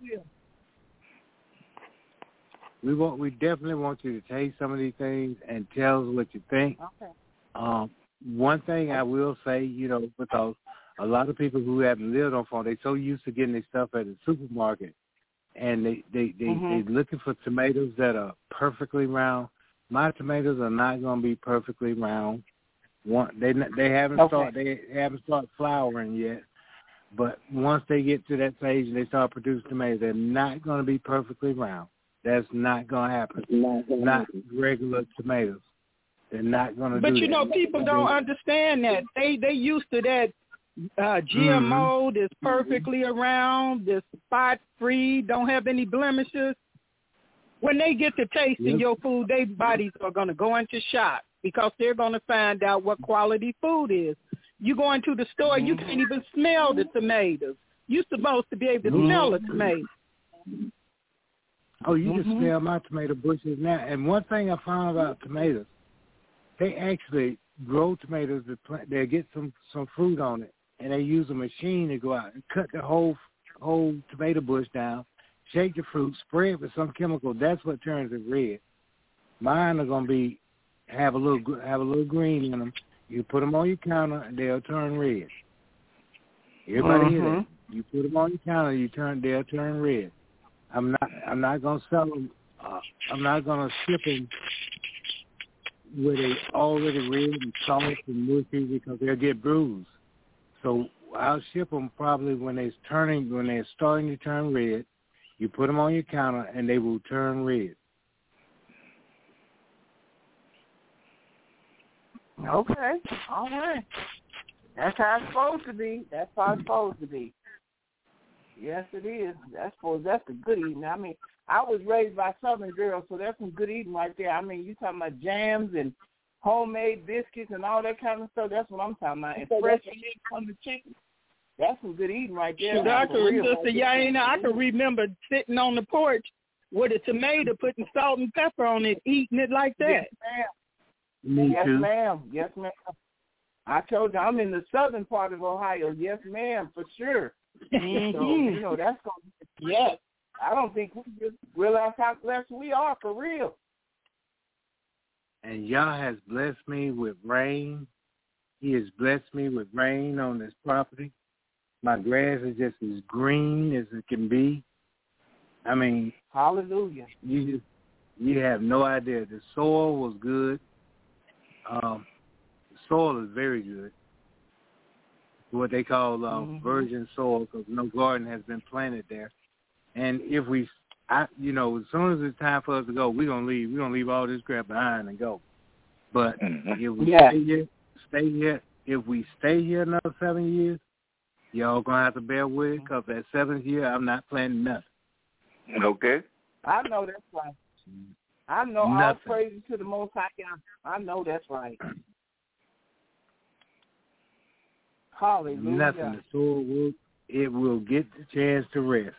will. We definitely want you to taste some of these things and tell us what you think. Okay. One thing I will say, because a lot of people who haven't lived on farm, they're so used to getting their stuff at the supermarket, and they looking for tomatoes that are perfectly round. My tomatoes are not going to be perfectly round. They haven't started flowering yet, but once they get to that stage and they start producing tomatoes, they're not going to be perfectly round. That's not going to happen. Not regular tomatoes. They're not going to do that. But people don't understand that. They used to that GMO that's perfectly around, that's spot-free, don't have any blemishes. When they get to tasting your food, their bodies are going to go into shock because they're going to find out what quality food is. You go into the store, you can't even smell the tomatoes. You're supposed to be able to smell a tomato. Oh, you can smell my tomato bushes now. And one thing I found about tomatoes, they actually grow tomatoes. They get some fruit on it, and they use a machine to go out and cut the whole tomato bush down, shake the fruit, spray it with some chemical. That's what turns it red. Mine are gonna have a little green in them. You put them on your counter, and they'll turn red. Everybody hear that? You put them on your counter, they'll turn red. I'm not gonna sell them. I'm not gonna ship them with it already red and soft and mushy because they'll get bruised. So I'll ship them probably when they're starting to turn red. You put them on your counter and they will turn red. Okay, all right. That's how it's supposed to be. Yes, it is. That's the good eating. I mean, I was raised by Southern girls, so that's some good eating right there. I mean, you talking about jams and homemade biscuits and all that kind of stuff. That's what I'm talking about. And fresh meat from the chicken. That's some good eating right there. I can remember sitting on the porch with a tomato, putting salt and pepper on it, eating it like that. Yes, ma'am. Yes, ma'am. I told you, I'm in the southern part of Ohio. Yes, ma'am, for sure. So, that's going to be, yes. I don't think we just realize how blessed we are, for real. And Yah has blessed me with rain. He has blessed me with rain on this property. My grass is just as green as it can be. I mean, hallelujah. You have no idea. The soil was good. The soil is very good. What they call virgin soil, because no garden has been planted there. And if as soon as it's time for us to go, we're gonna leave. We're gonna leave all this crap behind and go. But if we stay here. If we stay here another 7 years, y'all gonna have to bear with it, because that 7th year I'm not planting nothing. Okay. I know that's right. I know all praises to the Most High God. I know that's right. Hallelujah. Nothing. The soul will get the chance to rest.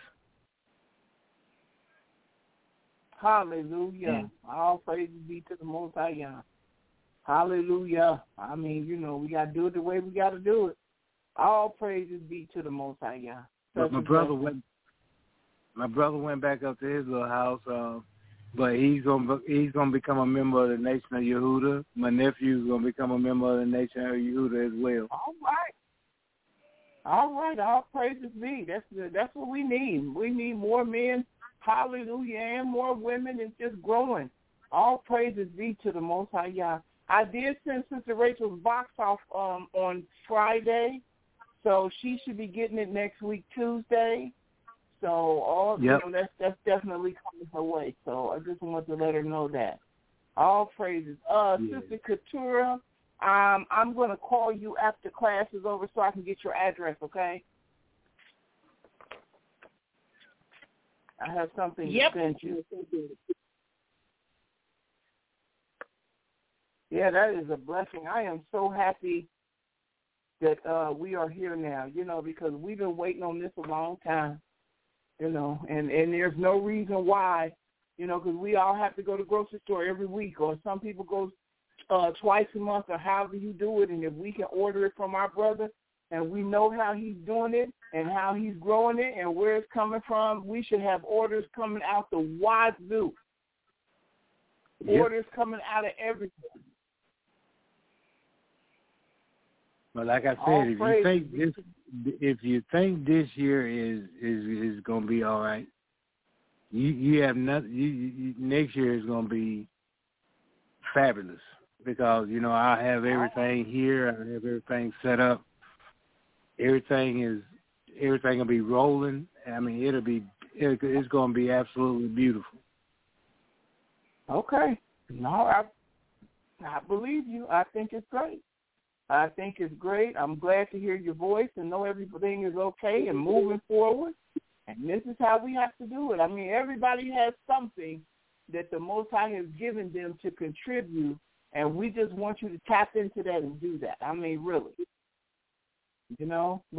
Hallelujah. All praises be to the Most High Yah. Hallelujah. I mean, we got to do it the way we got to do it. All praises be to the Most High Yah. But my brother went back up to his little house, but he's gonna become a member of the Nation of Yehuda. My nephew's gonna become a member of the Nation of Yehuda as well. All right. All praises be. That's what we need. We need more men. Hallelujah, and more women. It's just growing. All praises be to the Most High Yah. I did send Sister Rachel's box off on Friday, so she should be getting it next week, Tuesday. So that's definitely coming her way. So I just wanted to let her know that. All praises. Sister Keturah, I'm going to call you after class is over so I can get your address, okay? I have something to send you. Yeah, that is a blessing. I am so happy that we are here now, because we've been waiting on this a long time, and there's no reason why, because we all have to go to the grocery store every week, or some people go twice a month, or however you do it, and if we can order it from our brother, and we know how he's doing it and how he's growing it and where it's coming from, we should have orders coming out the wazoo. Orders coming out of everything. But like I said, if you think this year is going to be all right, you have nothing. Next year is going to be fabulous because I have everything here. I have everything set up. Everything will be rolling. I mean, it's going to be absolutely beautiful. Okay. No, I believe you. I think it's great. I'm glad to hear your voice and know everything is okay and moving forward. And this is how we have to do it. I mean, everybody has something that the Most High has given them to contribute, and we just want you to tap into that and do that. I mean, really. I'd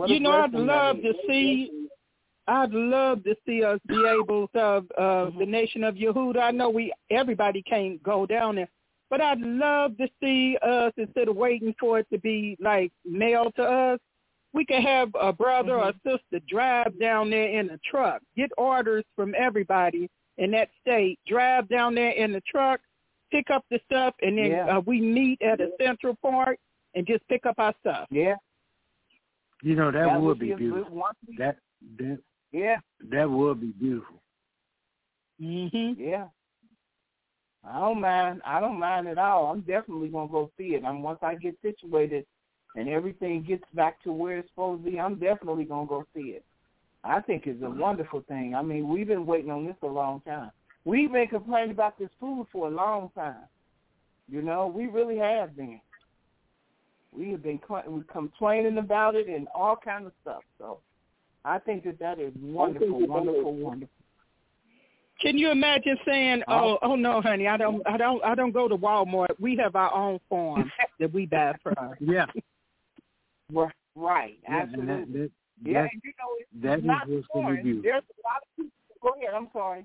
love to see us be able to the Nation of Yehuda. I know everybody can't go down there, but I'd love to see us, instead of waiting for it to be like mailed to us, we can have a brother or sister drive down there in a truck, get orders from everybody in that state, drive down there in the truck, pick up the stuff, and then we meet at a central part and just pick up our stuff. Yeah. That would be beautiful. That would be beautiful. Yeah. I don't mind at all. I'm definitely gonna go see it. Once I get situated and everything gets back to where it's supposed to be, I'm definitely gonna go see it. I think it's a wonderful thing. I mean, we've been waiting on this a long time. We've been complaining about this food for a long time. We really have been. We have been complaining about it and all kinds of stuff. So I think that is wonderful, wonderful, wonderful. Can you imagine saying, "Oh no, honey, I don't go to Walmart. We have our own farm that we buy from." Yeah. Right. Absolutely. It's not foreign. There's a lot of people. Go ahead. I'm sorry.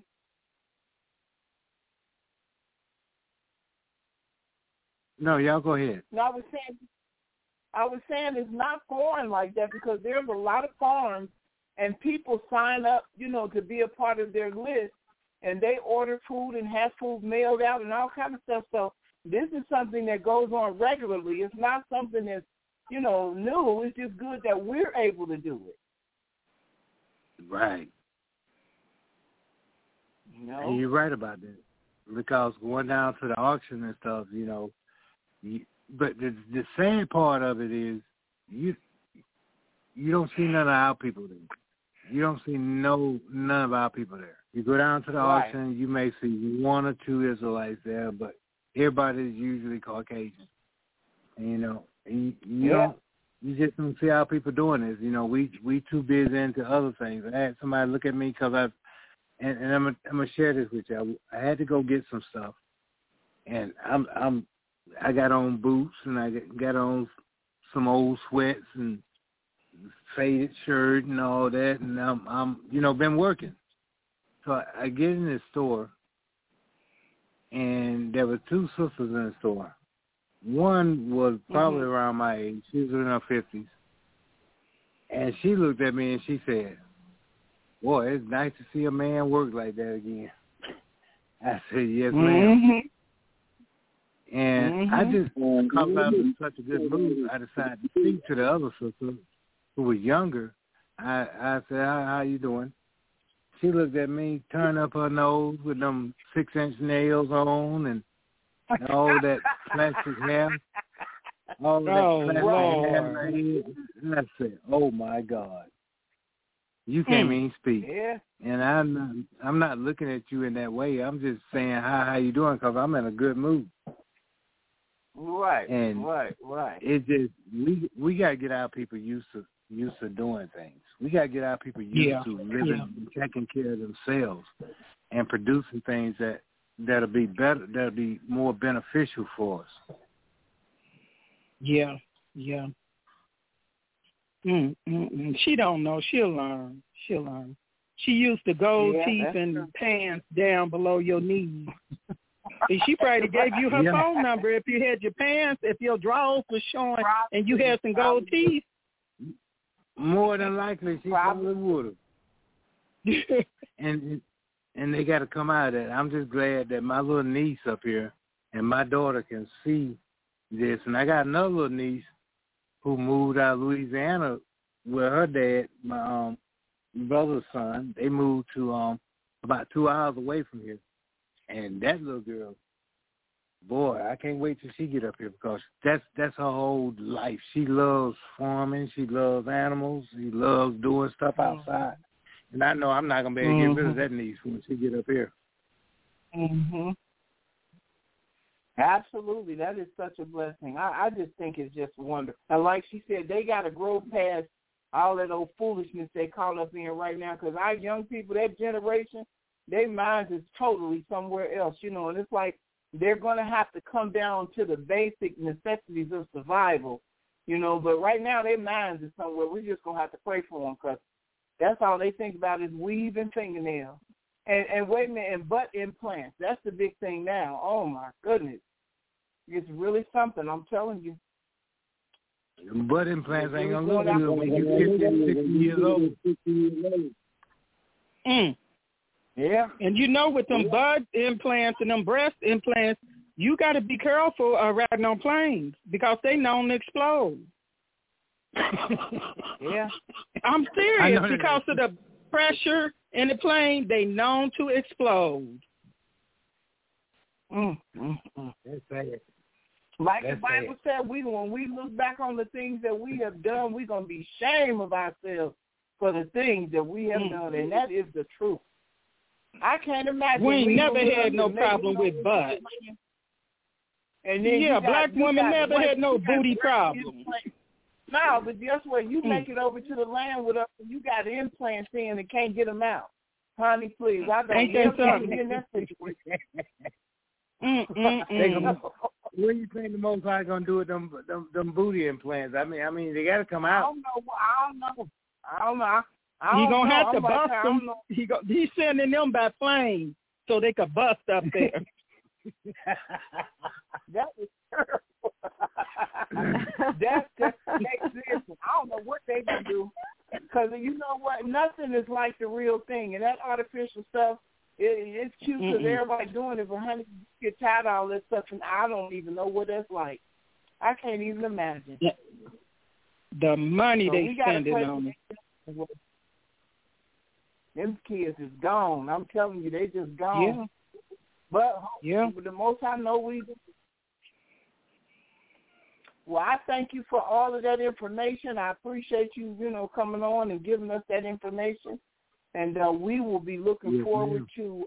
No, y'all go ahead. No, I was saying it's not foreign like that because there's a lot of farms and people sign up, to be a part of their list, and they order food and have food mailed out and all kind of stuff. So this is something that goes on regularly. It's not something that's, new. It's just good that we're able to do it. Right. And you're right about that because going down to the auction and stuff, but the sad part of it is you don't see none of our people there. You don't see none of our people there. You go down to the auction, you may see one or two Israelites there, but everybody is usually Caucasian. And, you just don't see our people doing this. We too busy into other things. I had somebody look at me because and I'm gonna share this with you. I had to go get some stuff, and I got on boots and I got on some old sweats and faded shirt and all that, and I'm been working. So I get in the store, and there were two sisters in the store. One was probably around my age. She was in her 50s. And she looked at me and she said, "Boy, it's nice to see a man work like that again." I said, "Yes, ma'am." And I just, because I was in such a good mood, I decided to speak to the other sister who was younger. I said, how you doing? She looked at me, turned up her nose with them 6-inch nails on and all that plastic hair. All that plastic hair in her head. And I said, "Oh, my God. You can't even speak." Yeah. And I'm not looking at you in that way. I'm just saying, how you doing? Because I'm in a good mood. Right. And right. It just we gotta get our people used to doing things. We gotta get our people used to living and taking care of themselves and producing things that'll be better, that'll be more beneficial for us. Yeah. She don't know. She'll learn. She used the gold teeth and pants down below your knees. And she probably gave you her phone number if you had your pants, if your drawers were showing and you had some gold teeth. More than likely, she probably would have. And they got to come out of that. I'm just glad that my little niece up here and my daughter can see this. And I got another little niece who moved out of Louisiana with her dad, my brother's son. They moved to about 2 hours away from here. And that little girl, boy, I can't wait till she get up here because that's her whole life. She loves farming. She loves animals. She loves doing stuff outside. And I know I'm not going to be able to get rid of that niece when she get up here. Absolutely. That is such a blessing. I just think it's just wonderful. And like she said, they got to grow past all that old foolishness they caught up in right now because our young people, that generation, their minds is totally somewhere else, and it's like they're going to have to come down to the basic necessities of survival, but right now their minds is somewhere. We're just going to have to pray for them because that's all they think about is weave and fingernails. And wait a minute, and butt implants. That's the big thing now. Oh, my goodness. It's really something, I'm telling you. Butt implants ain't going to look good when you're 50, 60 years old. Yeah. And with them butt implants and them breast implants, you got to be careful riding on planes because they known to explode. Yeah. I'm serious because of the pressure in the plane, they known to explode. That's sad. Like the Bible said, when we look back on the things that we have done, we're going to be ashamed of ourselves for the things that we have done, and that is the truth. I can't imagine. We ain't never had no problem with butt. And then black women never had no booty problem. No, but guess what? You make it over to the land with us, and you got implants in and can't get them out. Honey, please. I don't ever be in that situation. What do you think the Most High gonna do with them booty implants? I mean, they gotta come out. I don't know. He gonna have to bust them. He's sending them by plane so they could bust up there. That is terrible. That makes sense. I don't know what they can do because you know what? Nothing is like the real thing, and that artificial stuff. It's cute because everybody doing it, but honey, you get tired of all this stuff, and I don't even know what that's like. I can't even imagine. Yeah. The money they spending on it. Them kids is gone. I'm telling you, they just gone. Yeah. But the most I know we do. Well, I thank you for all of that information. I appreciate you, coming on and giving us that information. And we will be looking forward to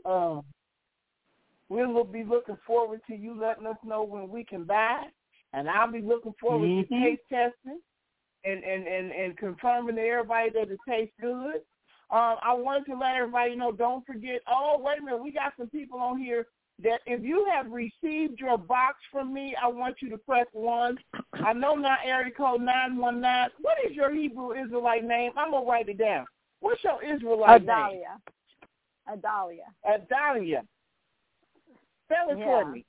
you letting us know when we can buy. And I'll be looking forward to taste testing and confirming to everybody that it tastes good. I wanted to let everybody know, don't forget, wait a minute, we got some people on here that if you have received your box from me, I want you to press 1. I know now area code 919. What is your Hebrew Israelite name? I'm going to write it down. What's your Israelite name? Adalia. Adalia. Spell it for me.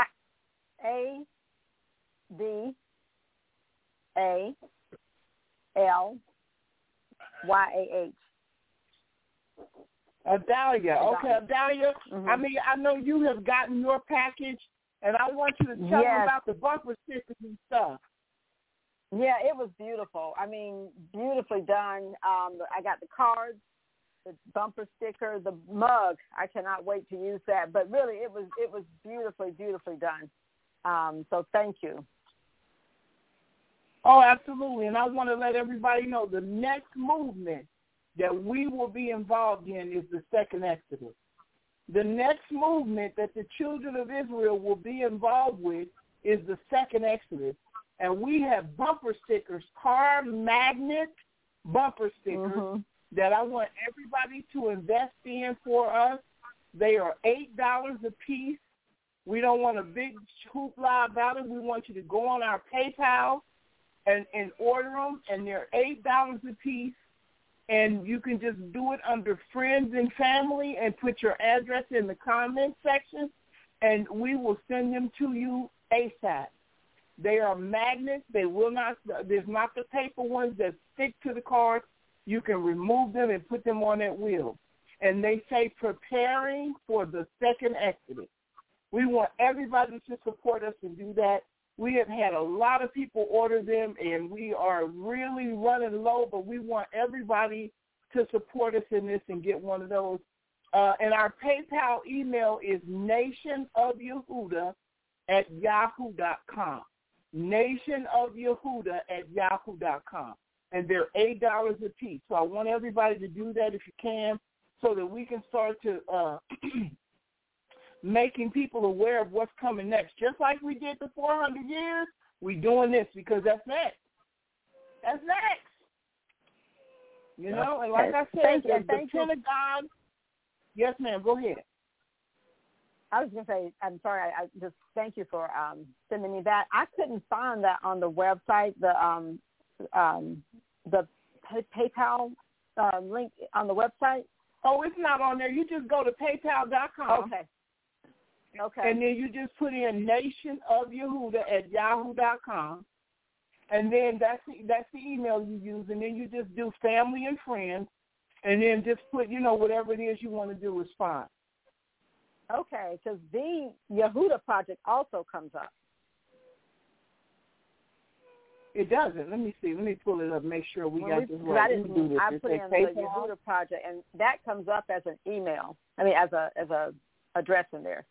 Adalyah. Adalia. Okay, Adalia. Mm-hmm. I mean, I know you have gotten your package, and I want you to tell them about the bumper stickers and stuff. Yeah, it was beautiful. I mean, beautifully done. I got the cards, the bumper sticker, the mug. I cannot wait to use that. But really, it was beautifully, beautifully done. So thank you. Oh, absolutely. And I want to let everybody know the next movement that we will be involved in is the second Exodus. The next movement that the children of Israel will be involved with is the second Exodus. And we have bumper stickers, car magnet bumper stickers that I want everybody to invest in for us. They are $8 a piece. We don't want a big hoopla about it. We want you to go on our PayPal and order them, and they're $8 a piece. And you can just do it under friends and family and put your address in the comment section, and we will send them to you ASAP. They are magnets. They will not. There's not the paper ones that stick to the card. You can remove them and put them on that wheel. And they say preparing for the second Exodus. We want everybody to support us and do that. We have had a lot of people order them, and we are really running low, but we want everybody to support us in this and get one of those. And our PayPal email is nationofyehuda@yahoo.com. nationofyehuda@yahoo.com. And they're $8 a piece. So I want everybody to do that if you can, so that we can start to making people aware of what's coming next. Just like we did the 400 years, we're doing this because that's next. That's next. You know, and like I said, the Pentagon. Yes, ma'am, go ahead. I was going to say, I'm sorry, I just thank you for sending me that. I couldn't find that on the website, the PayPal link on the website. Oh, it's not on there. You just go to PayPal.com. Okay. And then you just put in nationofyehuda@yahoo.com. And then that's the email you use. And then you just do family and friends. And then just put, whatever it is you want to do is fine. Okay, because the Yehuda Project also comes up. It doesn't. Let me see. Let me pull it up. Make sure we got this right. I put in the Yehuda Project, and that comes up as an email. I mean, as a address in there.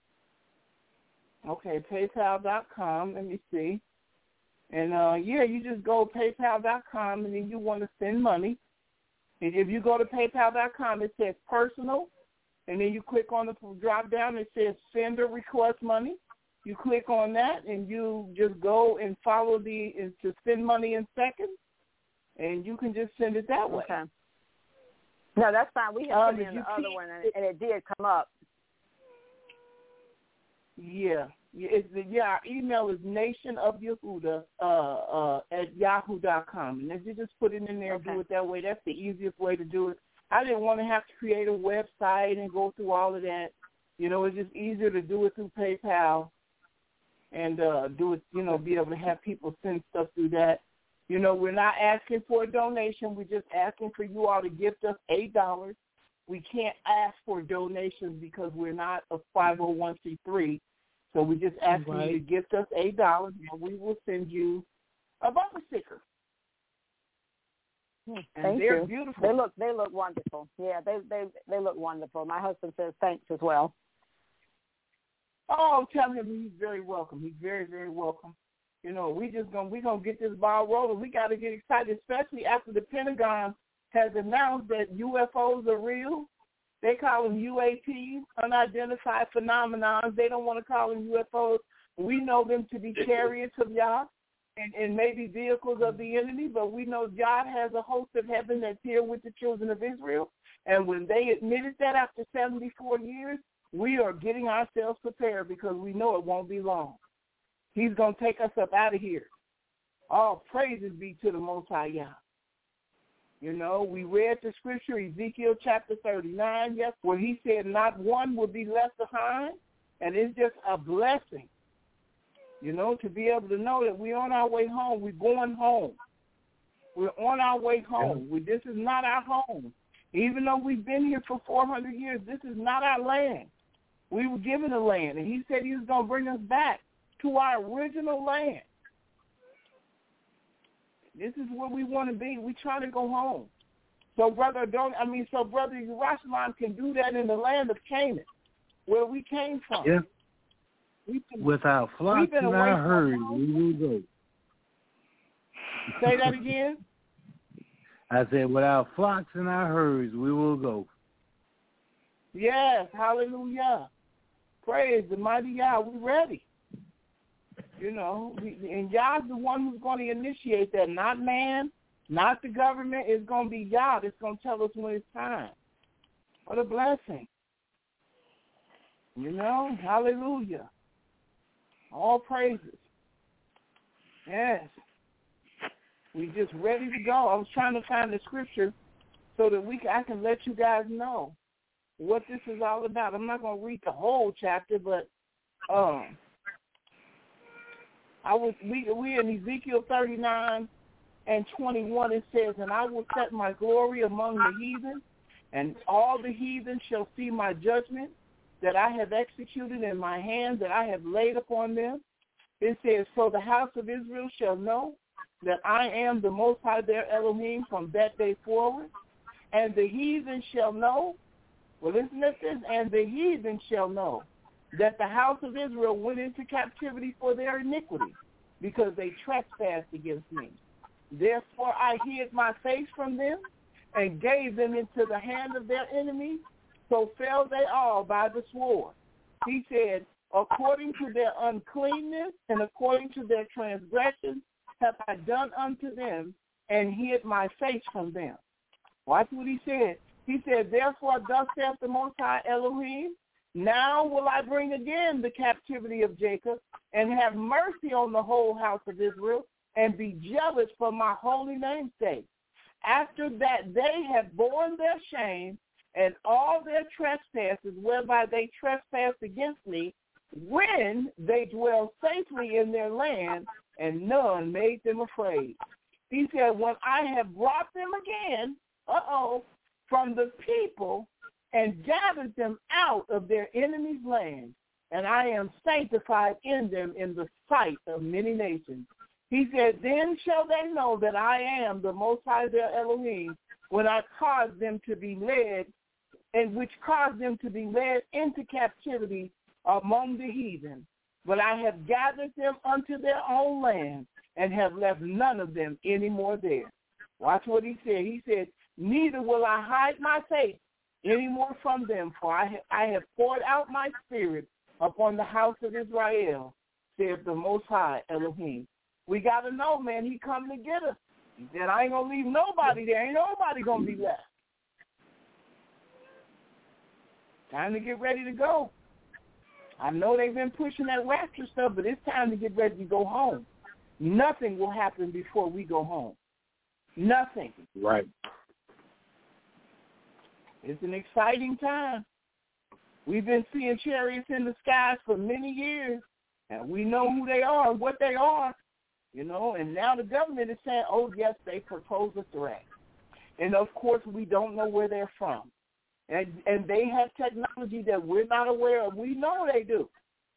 Okay, PayPal.com. Let me see. And you just go PayPal.com, and then you want to send money. And if you go to PayPal.com, it says personal, and then you click on the drop down. It says send or request money. You click on that, and you just go and follow to send money in seconds, and you can just send it that way. Okay. No, that's fine. We have put in the other one, and it did come up. Yeah. Our email is nationofyehuda @yahoo.com. And if you just put it in there and do it that way, that's the easiest way to do it. I didn't want to have to create a website and go through all of that. It's just easier to do it through PayPal and do it, be able to have people send stuff through that. We're not asking for a donation. We're just asking for you all to gift us $8. We can't ask for donations because we're not a 501c3. So we just ask you to gift us $8, and we will send you a bumper sticker. Thank they're you. Beautiful. They look wonderful. Yeah, they look wonderful. My husband says thanks as well. Oh, tell him he's very welcome. He's very, very welcome. We're gonna get this ball rolling. We got to get excited, especially after the Pentagon has announced that UFOs are real. They call them UAPs, unidentified phenomenons. They don't want to call them UFOs. We know them to be chariots of Yah and maybe vehicles of the enemy, but we know Yah has a host of heaven that's here with the children of Israel. And when they admitted that after 74 years, we are getting ourselves prepared because we know it won't be long. He's going to take us up out of here. All praises be to the Most High Yah. You know, we read the scripture, Ezekiel chapter 39, yes, where he said not one will be left behind, and it's just a blessing, you know, to be able to know that we're on our way home. We're going home. We're on our way home. This is not our home. Even though we've been here for 400 years, this is not our land. We were given a land, and he said he was going to bring us back to our original land. This is where we want to be. We're trying to go home. So Brother Yerushalayim can do that in the land of Canaan, where we came from. Yeah. With our flocks and our herds, we will go. Say that again? I said, with our flocks and our herds, we will go. Yes, hallelujah. Praise the mighty Yah. We're ready. You know, and Yah's the one who's going to initiate that, not man, not the government. It's going to be Yah that's going to tell us when it's time. What a blessing. You know, hallelujah. All praises. Yes. We just ready to go. I was trying to find the scripture so that I can let you guys know what this is all about. I'm not going to read the whole chapter, but we in Ezekiel 39:21, it says, and I will set my glory among the heathen, and all the heathen shall see my judgment that I have executed in my hand, that I have laid upon them. It says, so the house of Israel shall know that I am the Most High their Elohim from that day forward, and the heathen shall know, well, listen to this, and the heathen shall know that the house of Israel went into captivity for their iniquity, because they trespassed against me. Therefore I hid my face from them, and gave them into the hand of their enemies, so fell they all by the sword. He said, according to their uncleanness and according to their transgressions have I done unto them, and hid my face from them. Watch what he said. He said, therefore thus saith the Most High Elohim, now will I bring again the captivity of Jacob, and have mercy on the whole house of Israel, and be jealous for my holy name's sake. After that they have borne their shame, and all their trespasses whereby they trespassed against me, when they dwell safely in their land, and none made them afraid. He said, when I have brought them again, from the people, and gathered them out of their enemies' land, and I am sanctified in them in the sight of many nations. He said, then shall they know that I am the Most High their Elohim, when I cause them to be led, and which caused them to be led into captivity among the heathen. But I have gathered them unto their own land, and have left none of them any more there. Watch what he said. He said, neither will I hide my face any more from them, for I have poured out my spirit upon the house of Israel, saith the Most High Elohim. We got to know, man, he coming to get us. He said, I ain't going to leave nobody there. Ain't nobody going to be left. Time to get ready to go. I know they've been pushing that rapture stuff, but it's time to get ready to go home. Nothing will happen before we go home. Nothing. Right. It's an exciting time. We've been seeing chariots in the skies for many years, and we know who they are and what they are, you know, and now the government is saying, oh, yes, they propose a threat. And, of course, we don't know where they're from. And they have technology that we're not aware of. We know they do.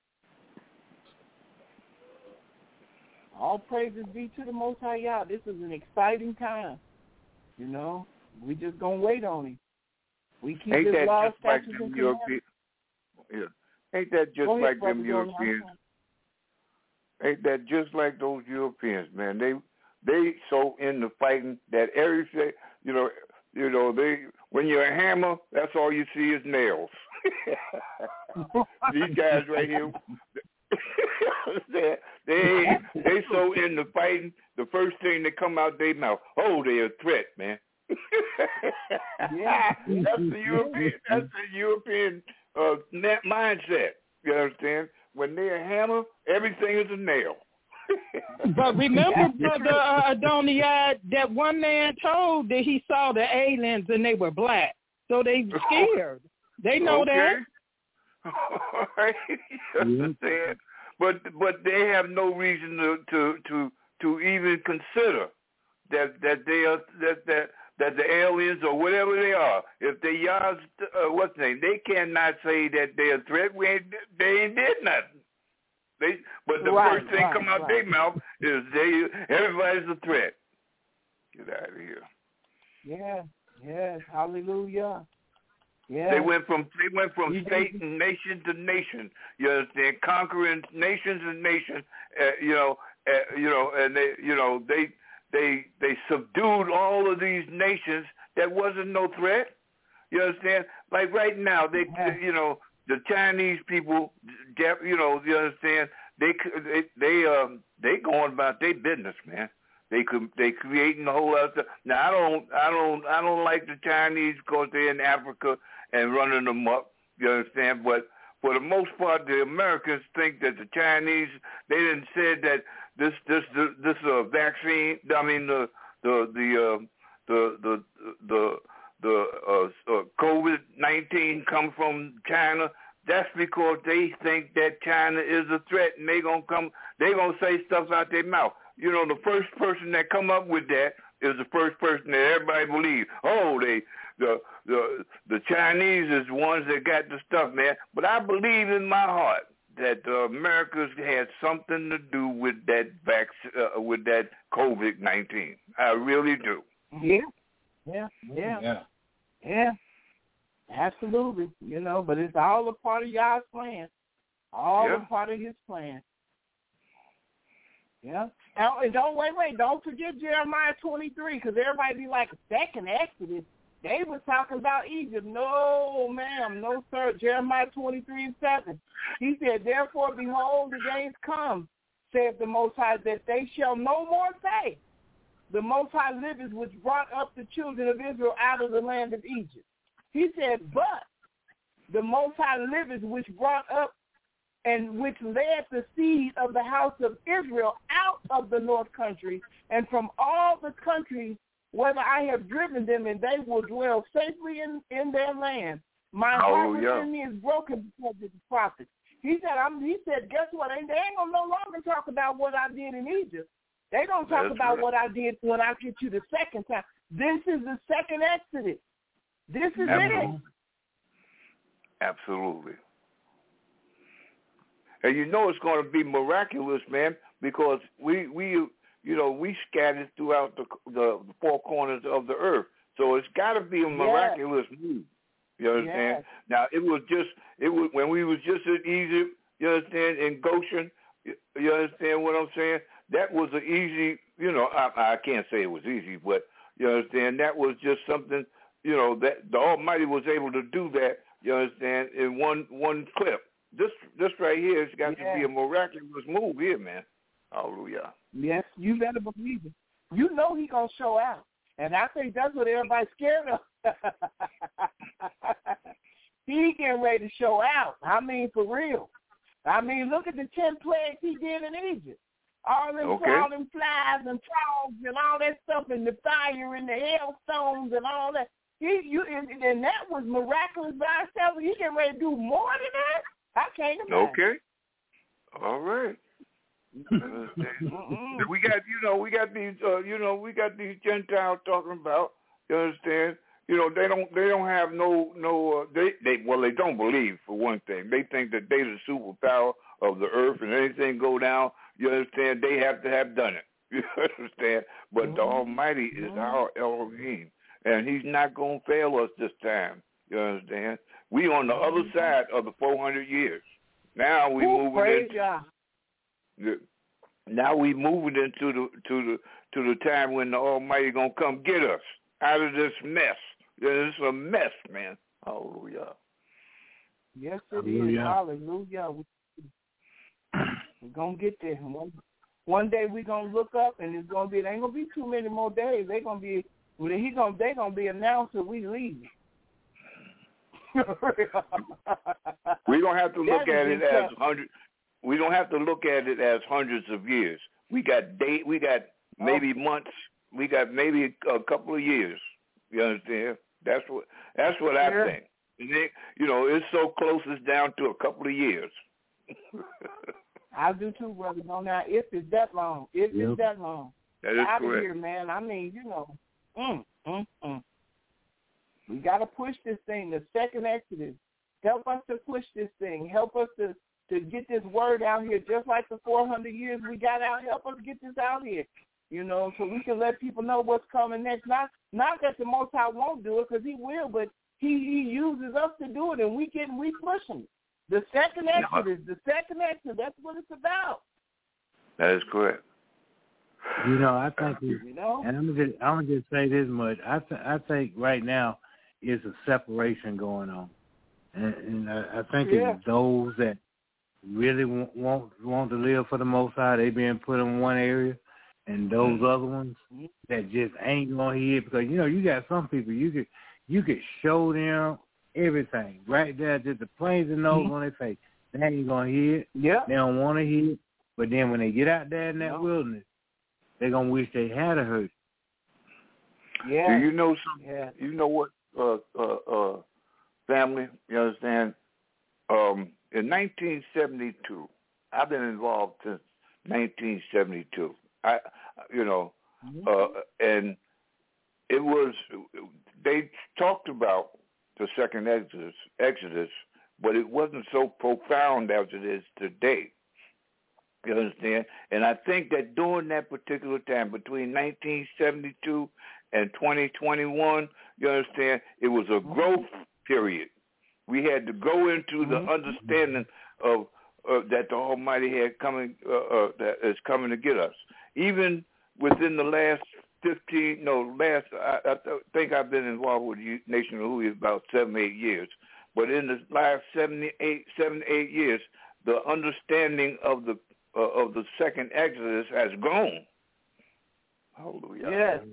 All praises be to the Most High Yah. This is an exciting time. You know, we just going to wait on him. We keep his laws, statutes, and commandments. Yeah. Ain't that just like them Europeans? Ain't that just like those Europeans, man? They so into fighting that everything, you know, they when you're a hammer, that's all you see is nails. These guys right here, they so into fighting. The first thing that come out their mouth, oh, they're a threat, man. Yeah, that's the European mindset. You understand? When they're a hammer, everything is a nail. But remember, Brother Adoniah, that one man told that he saw the aliens and they were black. So they scared. They know that. All right. Understand? But they have no reason to even consider that they are that the aliens or whatever they are, if they are what's the name, they cannot say that they're a threat. They ain't did nothing. But the first thing come out their mouth is everybody's a threat. Get out of here. Yeah. Yes. Hallelujah. Yeah. They went from state and nation to nation. You understand? Conquering nations and nations. And they subdued all of these nations. That wasn't no threat. You understand? Like right now, the Chinese people, you understand? They going about their business, man. They creating a whole lot of stuff. Now I don't like the Chinese because they're in Africa and running them up. You understand? But for the most part, the Americans think that the Chinese, they didn't say that this vaccine. I mean the COVID-19 come from China. That's because they think that China is a threat, and they gonna say stuff out their mouth. You know, the first person that come up with that is the first person that everybody believes. Oh, the Chinese is the ones that got the stuff, man. But I believe in my heart that America's had something to do with that with that COVID-19. I really do. Yeah. Absolutely. But it's all a part of God's plan. All a part of His plan. Yeah. And don't forget Jeremiah 23, because everybody be like, second Exodus. They was talking about Egypt. No, ma'am, no, sir. Jeremiah 23:7. He said, therefore, behold, the days come, saith the Most High, that they shall no more say, the Most High liveth, which brought up the children of Israel out of the land of Egypt. He said, but the Most High liveth, which brought up and which led the seed of the house of Israel out of the north country and from all the countries whether I have driven them, and they will dwell safely in their land. My heart within me is broken because of the prophets. He said, guess what? They ain't going to no longer talk about what I did in Egypt. They're going to talk about what I did when I get you the second time. This is the second Exodus. This is it. Absolutely. And it's going to be miraculous, man, because we scattered throughout the four corners of the earth. So it's got to be a miraculous move. You understand? Yes. Now, it was when we was just in Egypt, you understand, in Goshen, you understand what I'm saying? That was an easy, I can't say it was easy, but you understand, that was just something, that the Almighty was able to do that, you understand, in one clip. This right here has got to be a miraculous move here, man. Hallelujah. Yes, you better believe it. He going to show out. And I think that's what everybody's scared of. He getting ready to show out. I mean, for real. I mean, look at the 10 plagues he did in Egypt. All them flies and frogs and all that stuff, and the fire and the hailstones and all that. And that was miraculous by itself. He getting ready to do more than that? I can't imagine. Okay. All right. we got these Gentiles talking about, you understand, they don't have they don't believe, for one thing. They think that they're the superpower of the earth, and anything go down, you understand, they have to have done it. You understand? But the Almighty is our Elohim, and He's not going to fail us this time. You understand? We on the other side of the 400 years. Now we moving Now we moving into the time when the Almighty gonna come get us out of this mess. It's a mess, man. Hallelujah. Yes, it is. Hallelujah. We're gonna get there. One day we're gonna look up, and it ain't gonna be too many more days. They gonna be announced that we leave. We don't have to look at it as hundreds. We don't have to look at it as hundreds of years. We got maybe months. We got maybe a couple of years. You understand? That's what I think. It's so close. It's down to a couple of years. I do too, brother. No, now if it's that long, it's that long. That is out correct. Of here, man. I mean, we got to push this thing. The second Exodus. Help us to push this thing. Help us to get this word out here, just like the 400 years we got out. Help us get this out here, so we can let people know what's coming next. Not that the Most High won't do it, because He will, but He uses us to do it, and we pushing it. The second Exodus, that's what it's about. That is correct. I think, and I'm gonna just say this much. I think right now is a separation going on, and I think it's those that really want to live for the Most High. They being put in one area, and those other ones that just ain't gonna hear it, because you got some people you could show them everything right there, just the plains and nose on their face. They ain't gonna hear it. Yeah. They don't want to hear it. But then when they get out there in that wilderness, they're gonna wish they had heard it. Yeah. Do you know something? Yeah. You know what, family? You understand? In 1972, I've been involved since 1972. And it was, they talked about the second Exodus, but it wasn't so profound as it is today. You understand? And I think that during that particular time, between 1972 and 2021, you understand, it was a growth period. We had to go into the understanding of that the Almighty had coming, that is coming to get us. Even within the last I think I've been involved with Nation of Hui about 7-8 years. But in the last 7-8 years, the understanding of the second Exodus has grown. Hallelujah. Yes.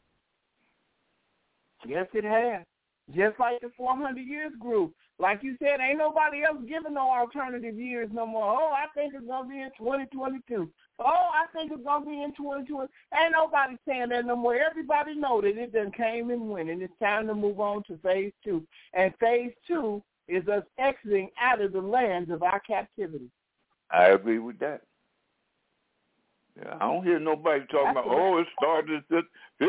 Yes, it has. Just like the 400 years grew. Like you said, ain't nobody else giving no alternative years no more. Oh, I think it's going to be in 2022. Oh, I think it's going to be in 2020. Ain't nobody saying that no more. Everybody know that it done came and went, and it's time to move on to phase 2. And phase 2 is us exiting out of the lands of our captivity. I agree with that. Yeah, I don't hear nobody talking about, it started at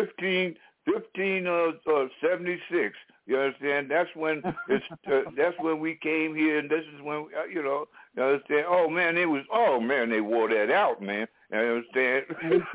1576. You understand? That's when that's when we came here, and this is when you understand. They wore that out, man. You understand?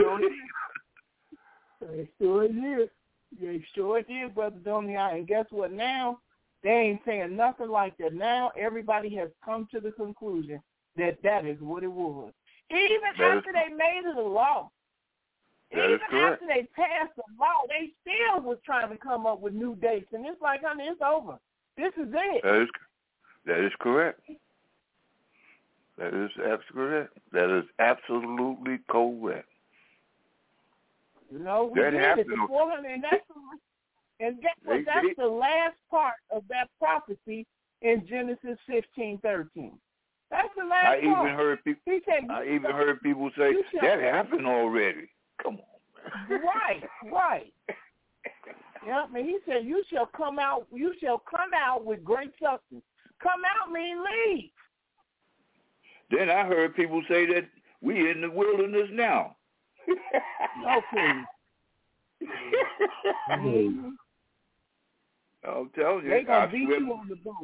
They sure did. They sure did, Brother Donia. And guess what? Now they ain't saying nothing like that. Now everybody has come to the conclusion that is what it was. Even after they made it a law. Even after they passed the law, they still was trying to come up with new dates. And it's like, honey, it's over. This is it. That is correct. That is absolutely correct. We did it. The 400, and guess what? That's the last part of that prophecy in Genesis 15:13. That's the last part. I even heard people say, that happened already. Come on, man. Right. Yeah, I mean, he said, you shall come out with great substance. Come out mean leave. Then I heard people say that we in the wilderness now. No, please. I'm telling you. They're going to beat you on the boat.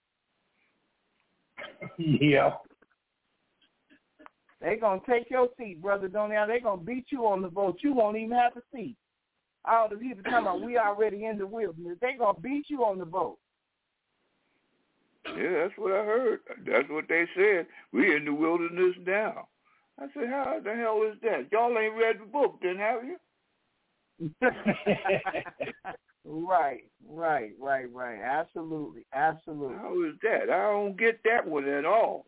Yeah. They're going to take your seat, Brother Donia. They're going to beat you on the boat. You won't even have a seat. All the people talking about we already in the wilderness. They're going to beat you on the boat. Yeah, that's what I heard. That's what they said. We in the wilderness now. I said, how the hell is that? Y'all ain't read the book, then, have you? Right. Absolutely. How is that? I don't get that one at all.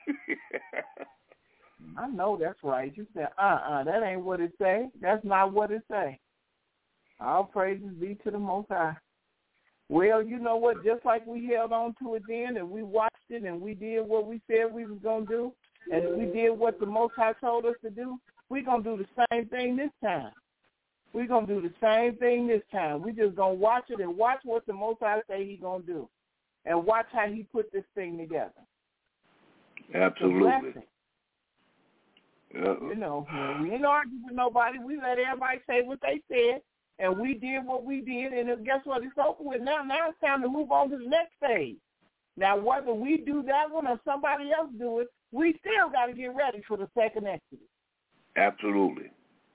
I know that's right. You said, that ain't what it say. That's not what it say. All praises be to the Most High. Well, you know what? Just like we held on to it then, and we watched it, and we did what we said we was going to do, and we did what the Most High told us to do, we're going to do the same thing this time. We're going to do the same thing this time. We're just going to watch it and watch what the Most High say he's going to do. And watch how he put this thing together. Absolutely. Yeah. You know, we didn't argue with nobody. We let everybody say what they said, and we did what we did, and guess what? It's over with now. Now it's time to move on to the next phase. Now, whether we do that one or somebody else do it, we still got to get ready for the second Exodus. Absolutely.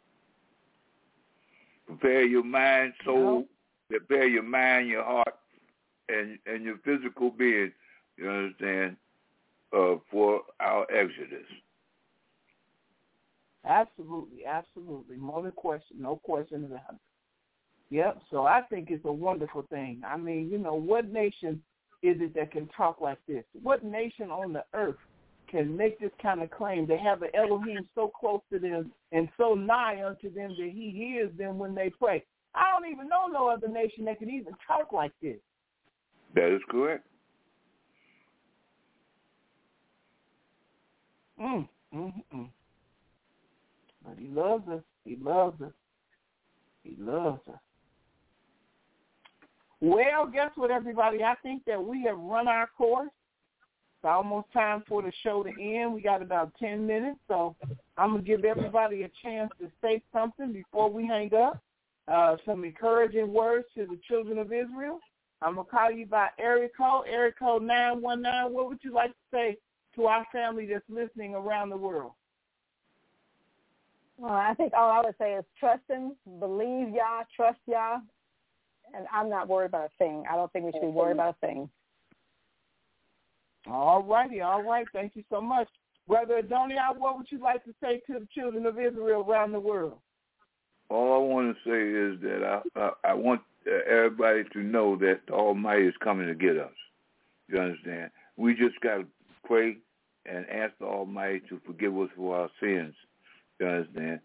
Prepare your mind, soul, prepare your mind, your heart, and your physical being, you understand, for our Exodus. Absolutely, absolutely. More than question, no question about it. Yep, so I think it's a wonderful thing. I mean, you know, what nation is it that can talk like this? What nation on the earth can make this kind of claim? They have an Elohim so close to them and so nigh unto them that he hears them when they pray. I don't even know no other nation that can even talk like this. That is correct. But he loves us. He loves us. He loves us. Well, guess what, everybody? I think that we have run our course. It's almost time for the show to end. We got about 10 minutes, so I'm going to give everybody a chance to say something before we hang up. Some encouraging words to the children of Israel. I'm going to call you by area code 919. What would you like to say to our family that's listening around the world? Well, I think all I would say is trust him, believe Yah, trust Yah, and I'm not worried about a thing. I don't think we should be worried about a thing. All righty, all right. Thank you so much. Brother Adonia, what would you like to say to the children of Israel around the world? All I want to say is that I want everybody to know that the Almighty is coming to get us. You understand? We just got to pray and ask the Almighty to forgive us for our sins. You understand?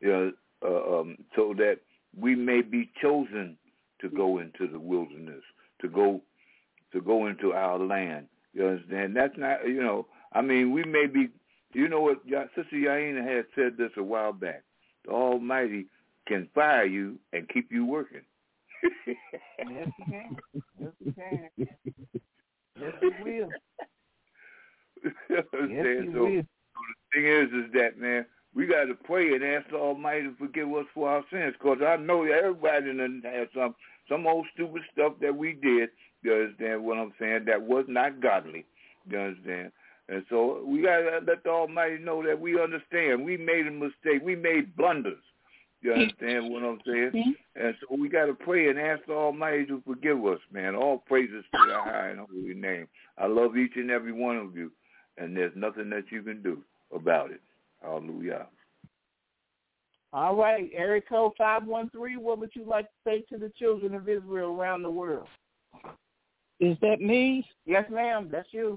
So that we may be chosen to go into the wilderness, to go into our land. You understand? That's not, you know, I mean, we may be, you know what, Sister Yaina had said this a while back. The Almighty can fire you and keep you working. Yes, he can. Yes, he can. Yes, he will. Yes, he will. So the thing is that, man, we got to pray and ask the Almighty to forgive us for our sins, because I know everybody done had some old stupid stuff that we did, you understand what I'm saying, that was not godly, you understand? And so we got to let the Almighty know that we understand. We made a mistake. We made blunders, you understand what I'm saying? And so we got to pray and ask the Almighty to forgive us, man. All praises to the high and holy name. I love each and every one of you, and there's nothing that you can do about it. Hallelujah. All right, area code 513, what would you like to say to the children of Israel around the world? Is that me? Yes, ma'am, that's you.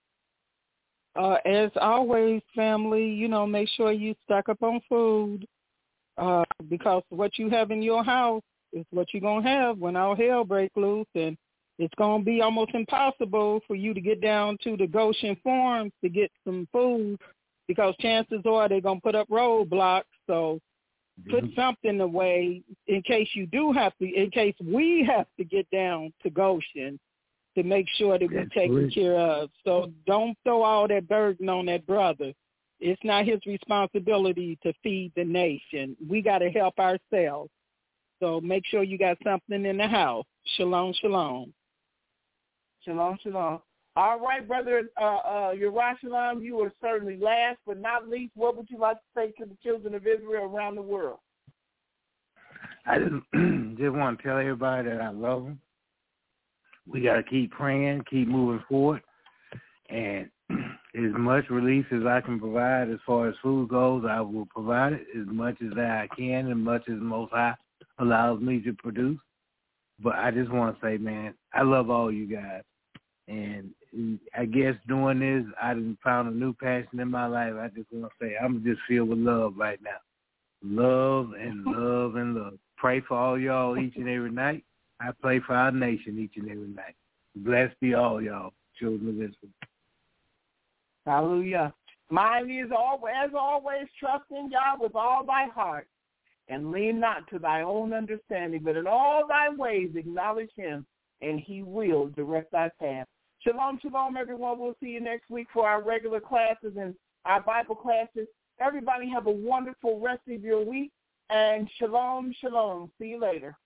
As always, family, you know, make sure you stock up on food because what you have in your house is what you're going to have when all hell breaks loose, and it's going to be almost impossible for you to get down to the Goshen farms to get some food, because chances are they're going to put up roadblocks. So put something away in case you do have to, in case we have to get down to Goshen to make sure that we're taken care of. So don't throw all that burden on that brother. It's not his responsibility to feed the nation. We got to help ourselves. So make sure you got something in the house. Shalom, shalom. Shalom, shalom. All right, Brother Yerushalayim, you were certainly last but not least. What would you like to say to the children of Israel around the world? I just want to tell everybody that I love them. We got to keep praying, keep moving forward, and as much relief as I can provide as far as food goes, I will provide it as much as I can, as much as Most High allows me to produce. But I just want to say, man, I love all you guys. And I guess doing this, I done found a new passion in my life. I just want to say I'm just filled with love right now. Love and love and love. Pray for all y'all each and every night. I pray for our nation each and every night. Blessed be all y'all, children of Israel. Hallelujah. Mine is as always, trust in God with all thy heart, and lean not to thy own understanding, but in all thy ways acknowledge him, and he will direct thy path. Shalom, shalom, everyone. We'll see you next week for our regular classes and our Bible classes. Everybody have a wonderful rest of your week, and shalom, shalom. See you later.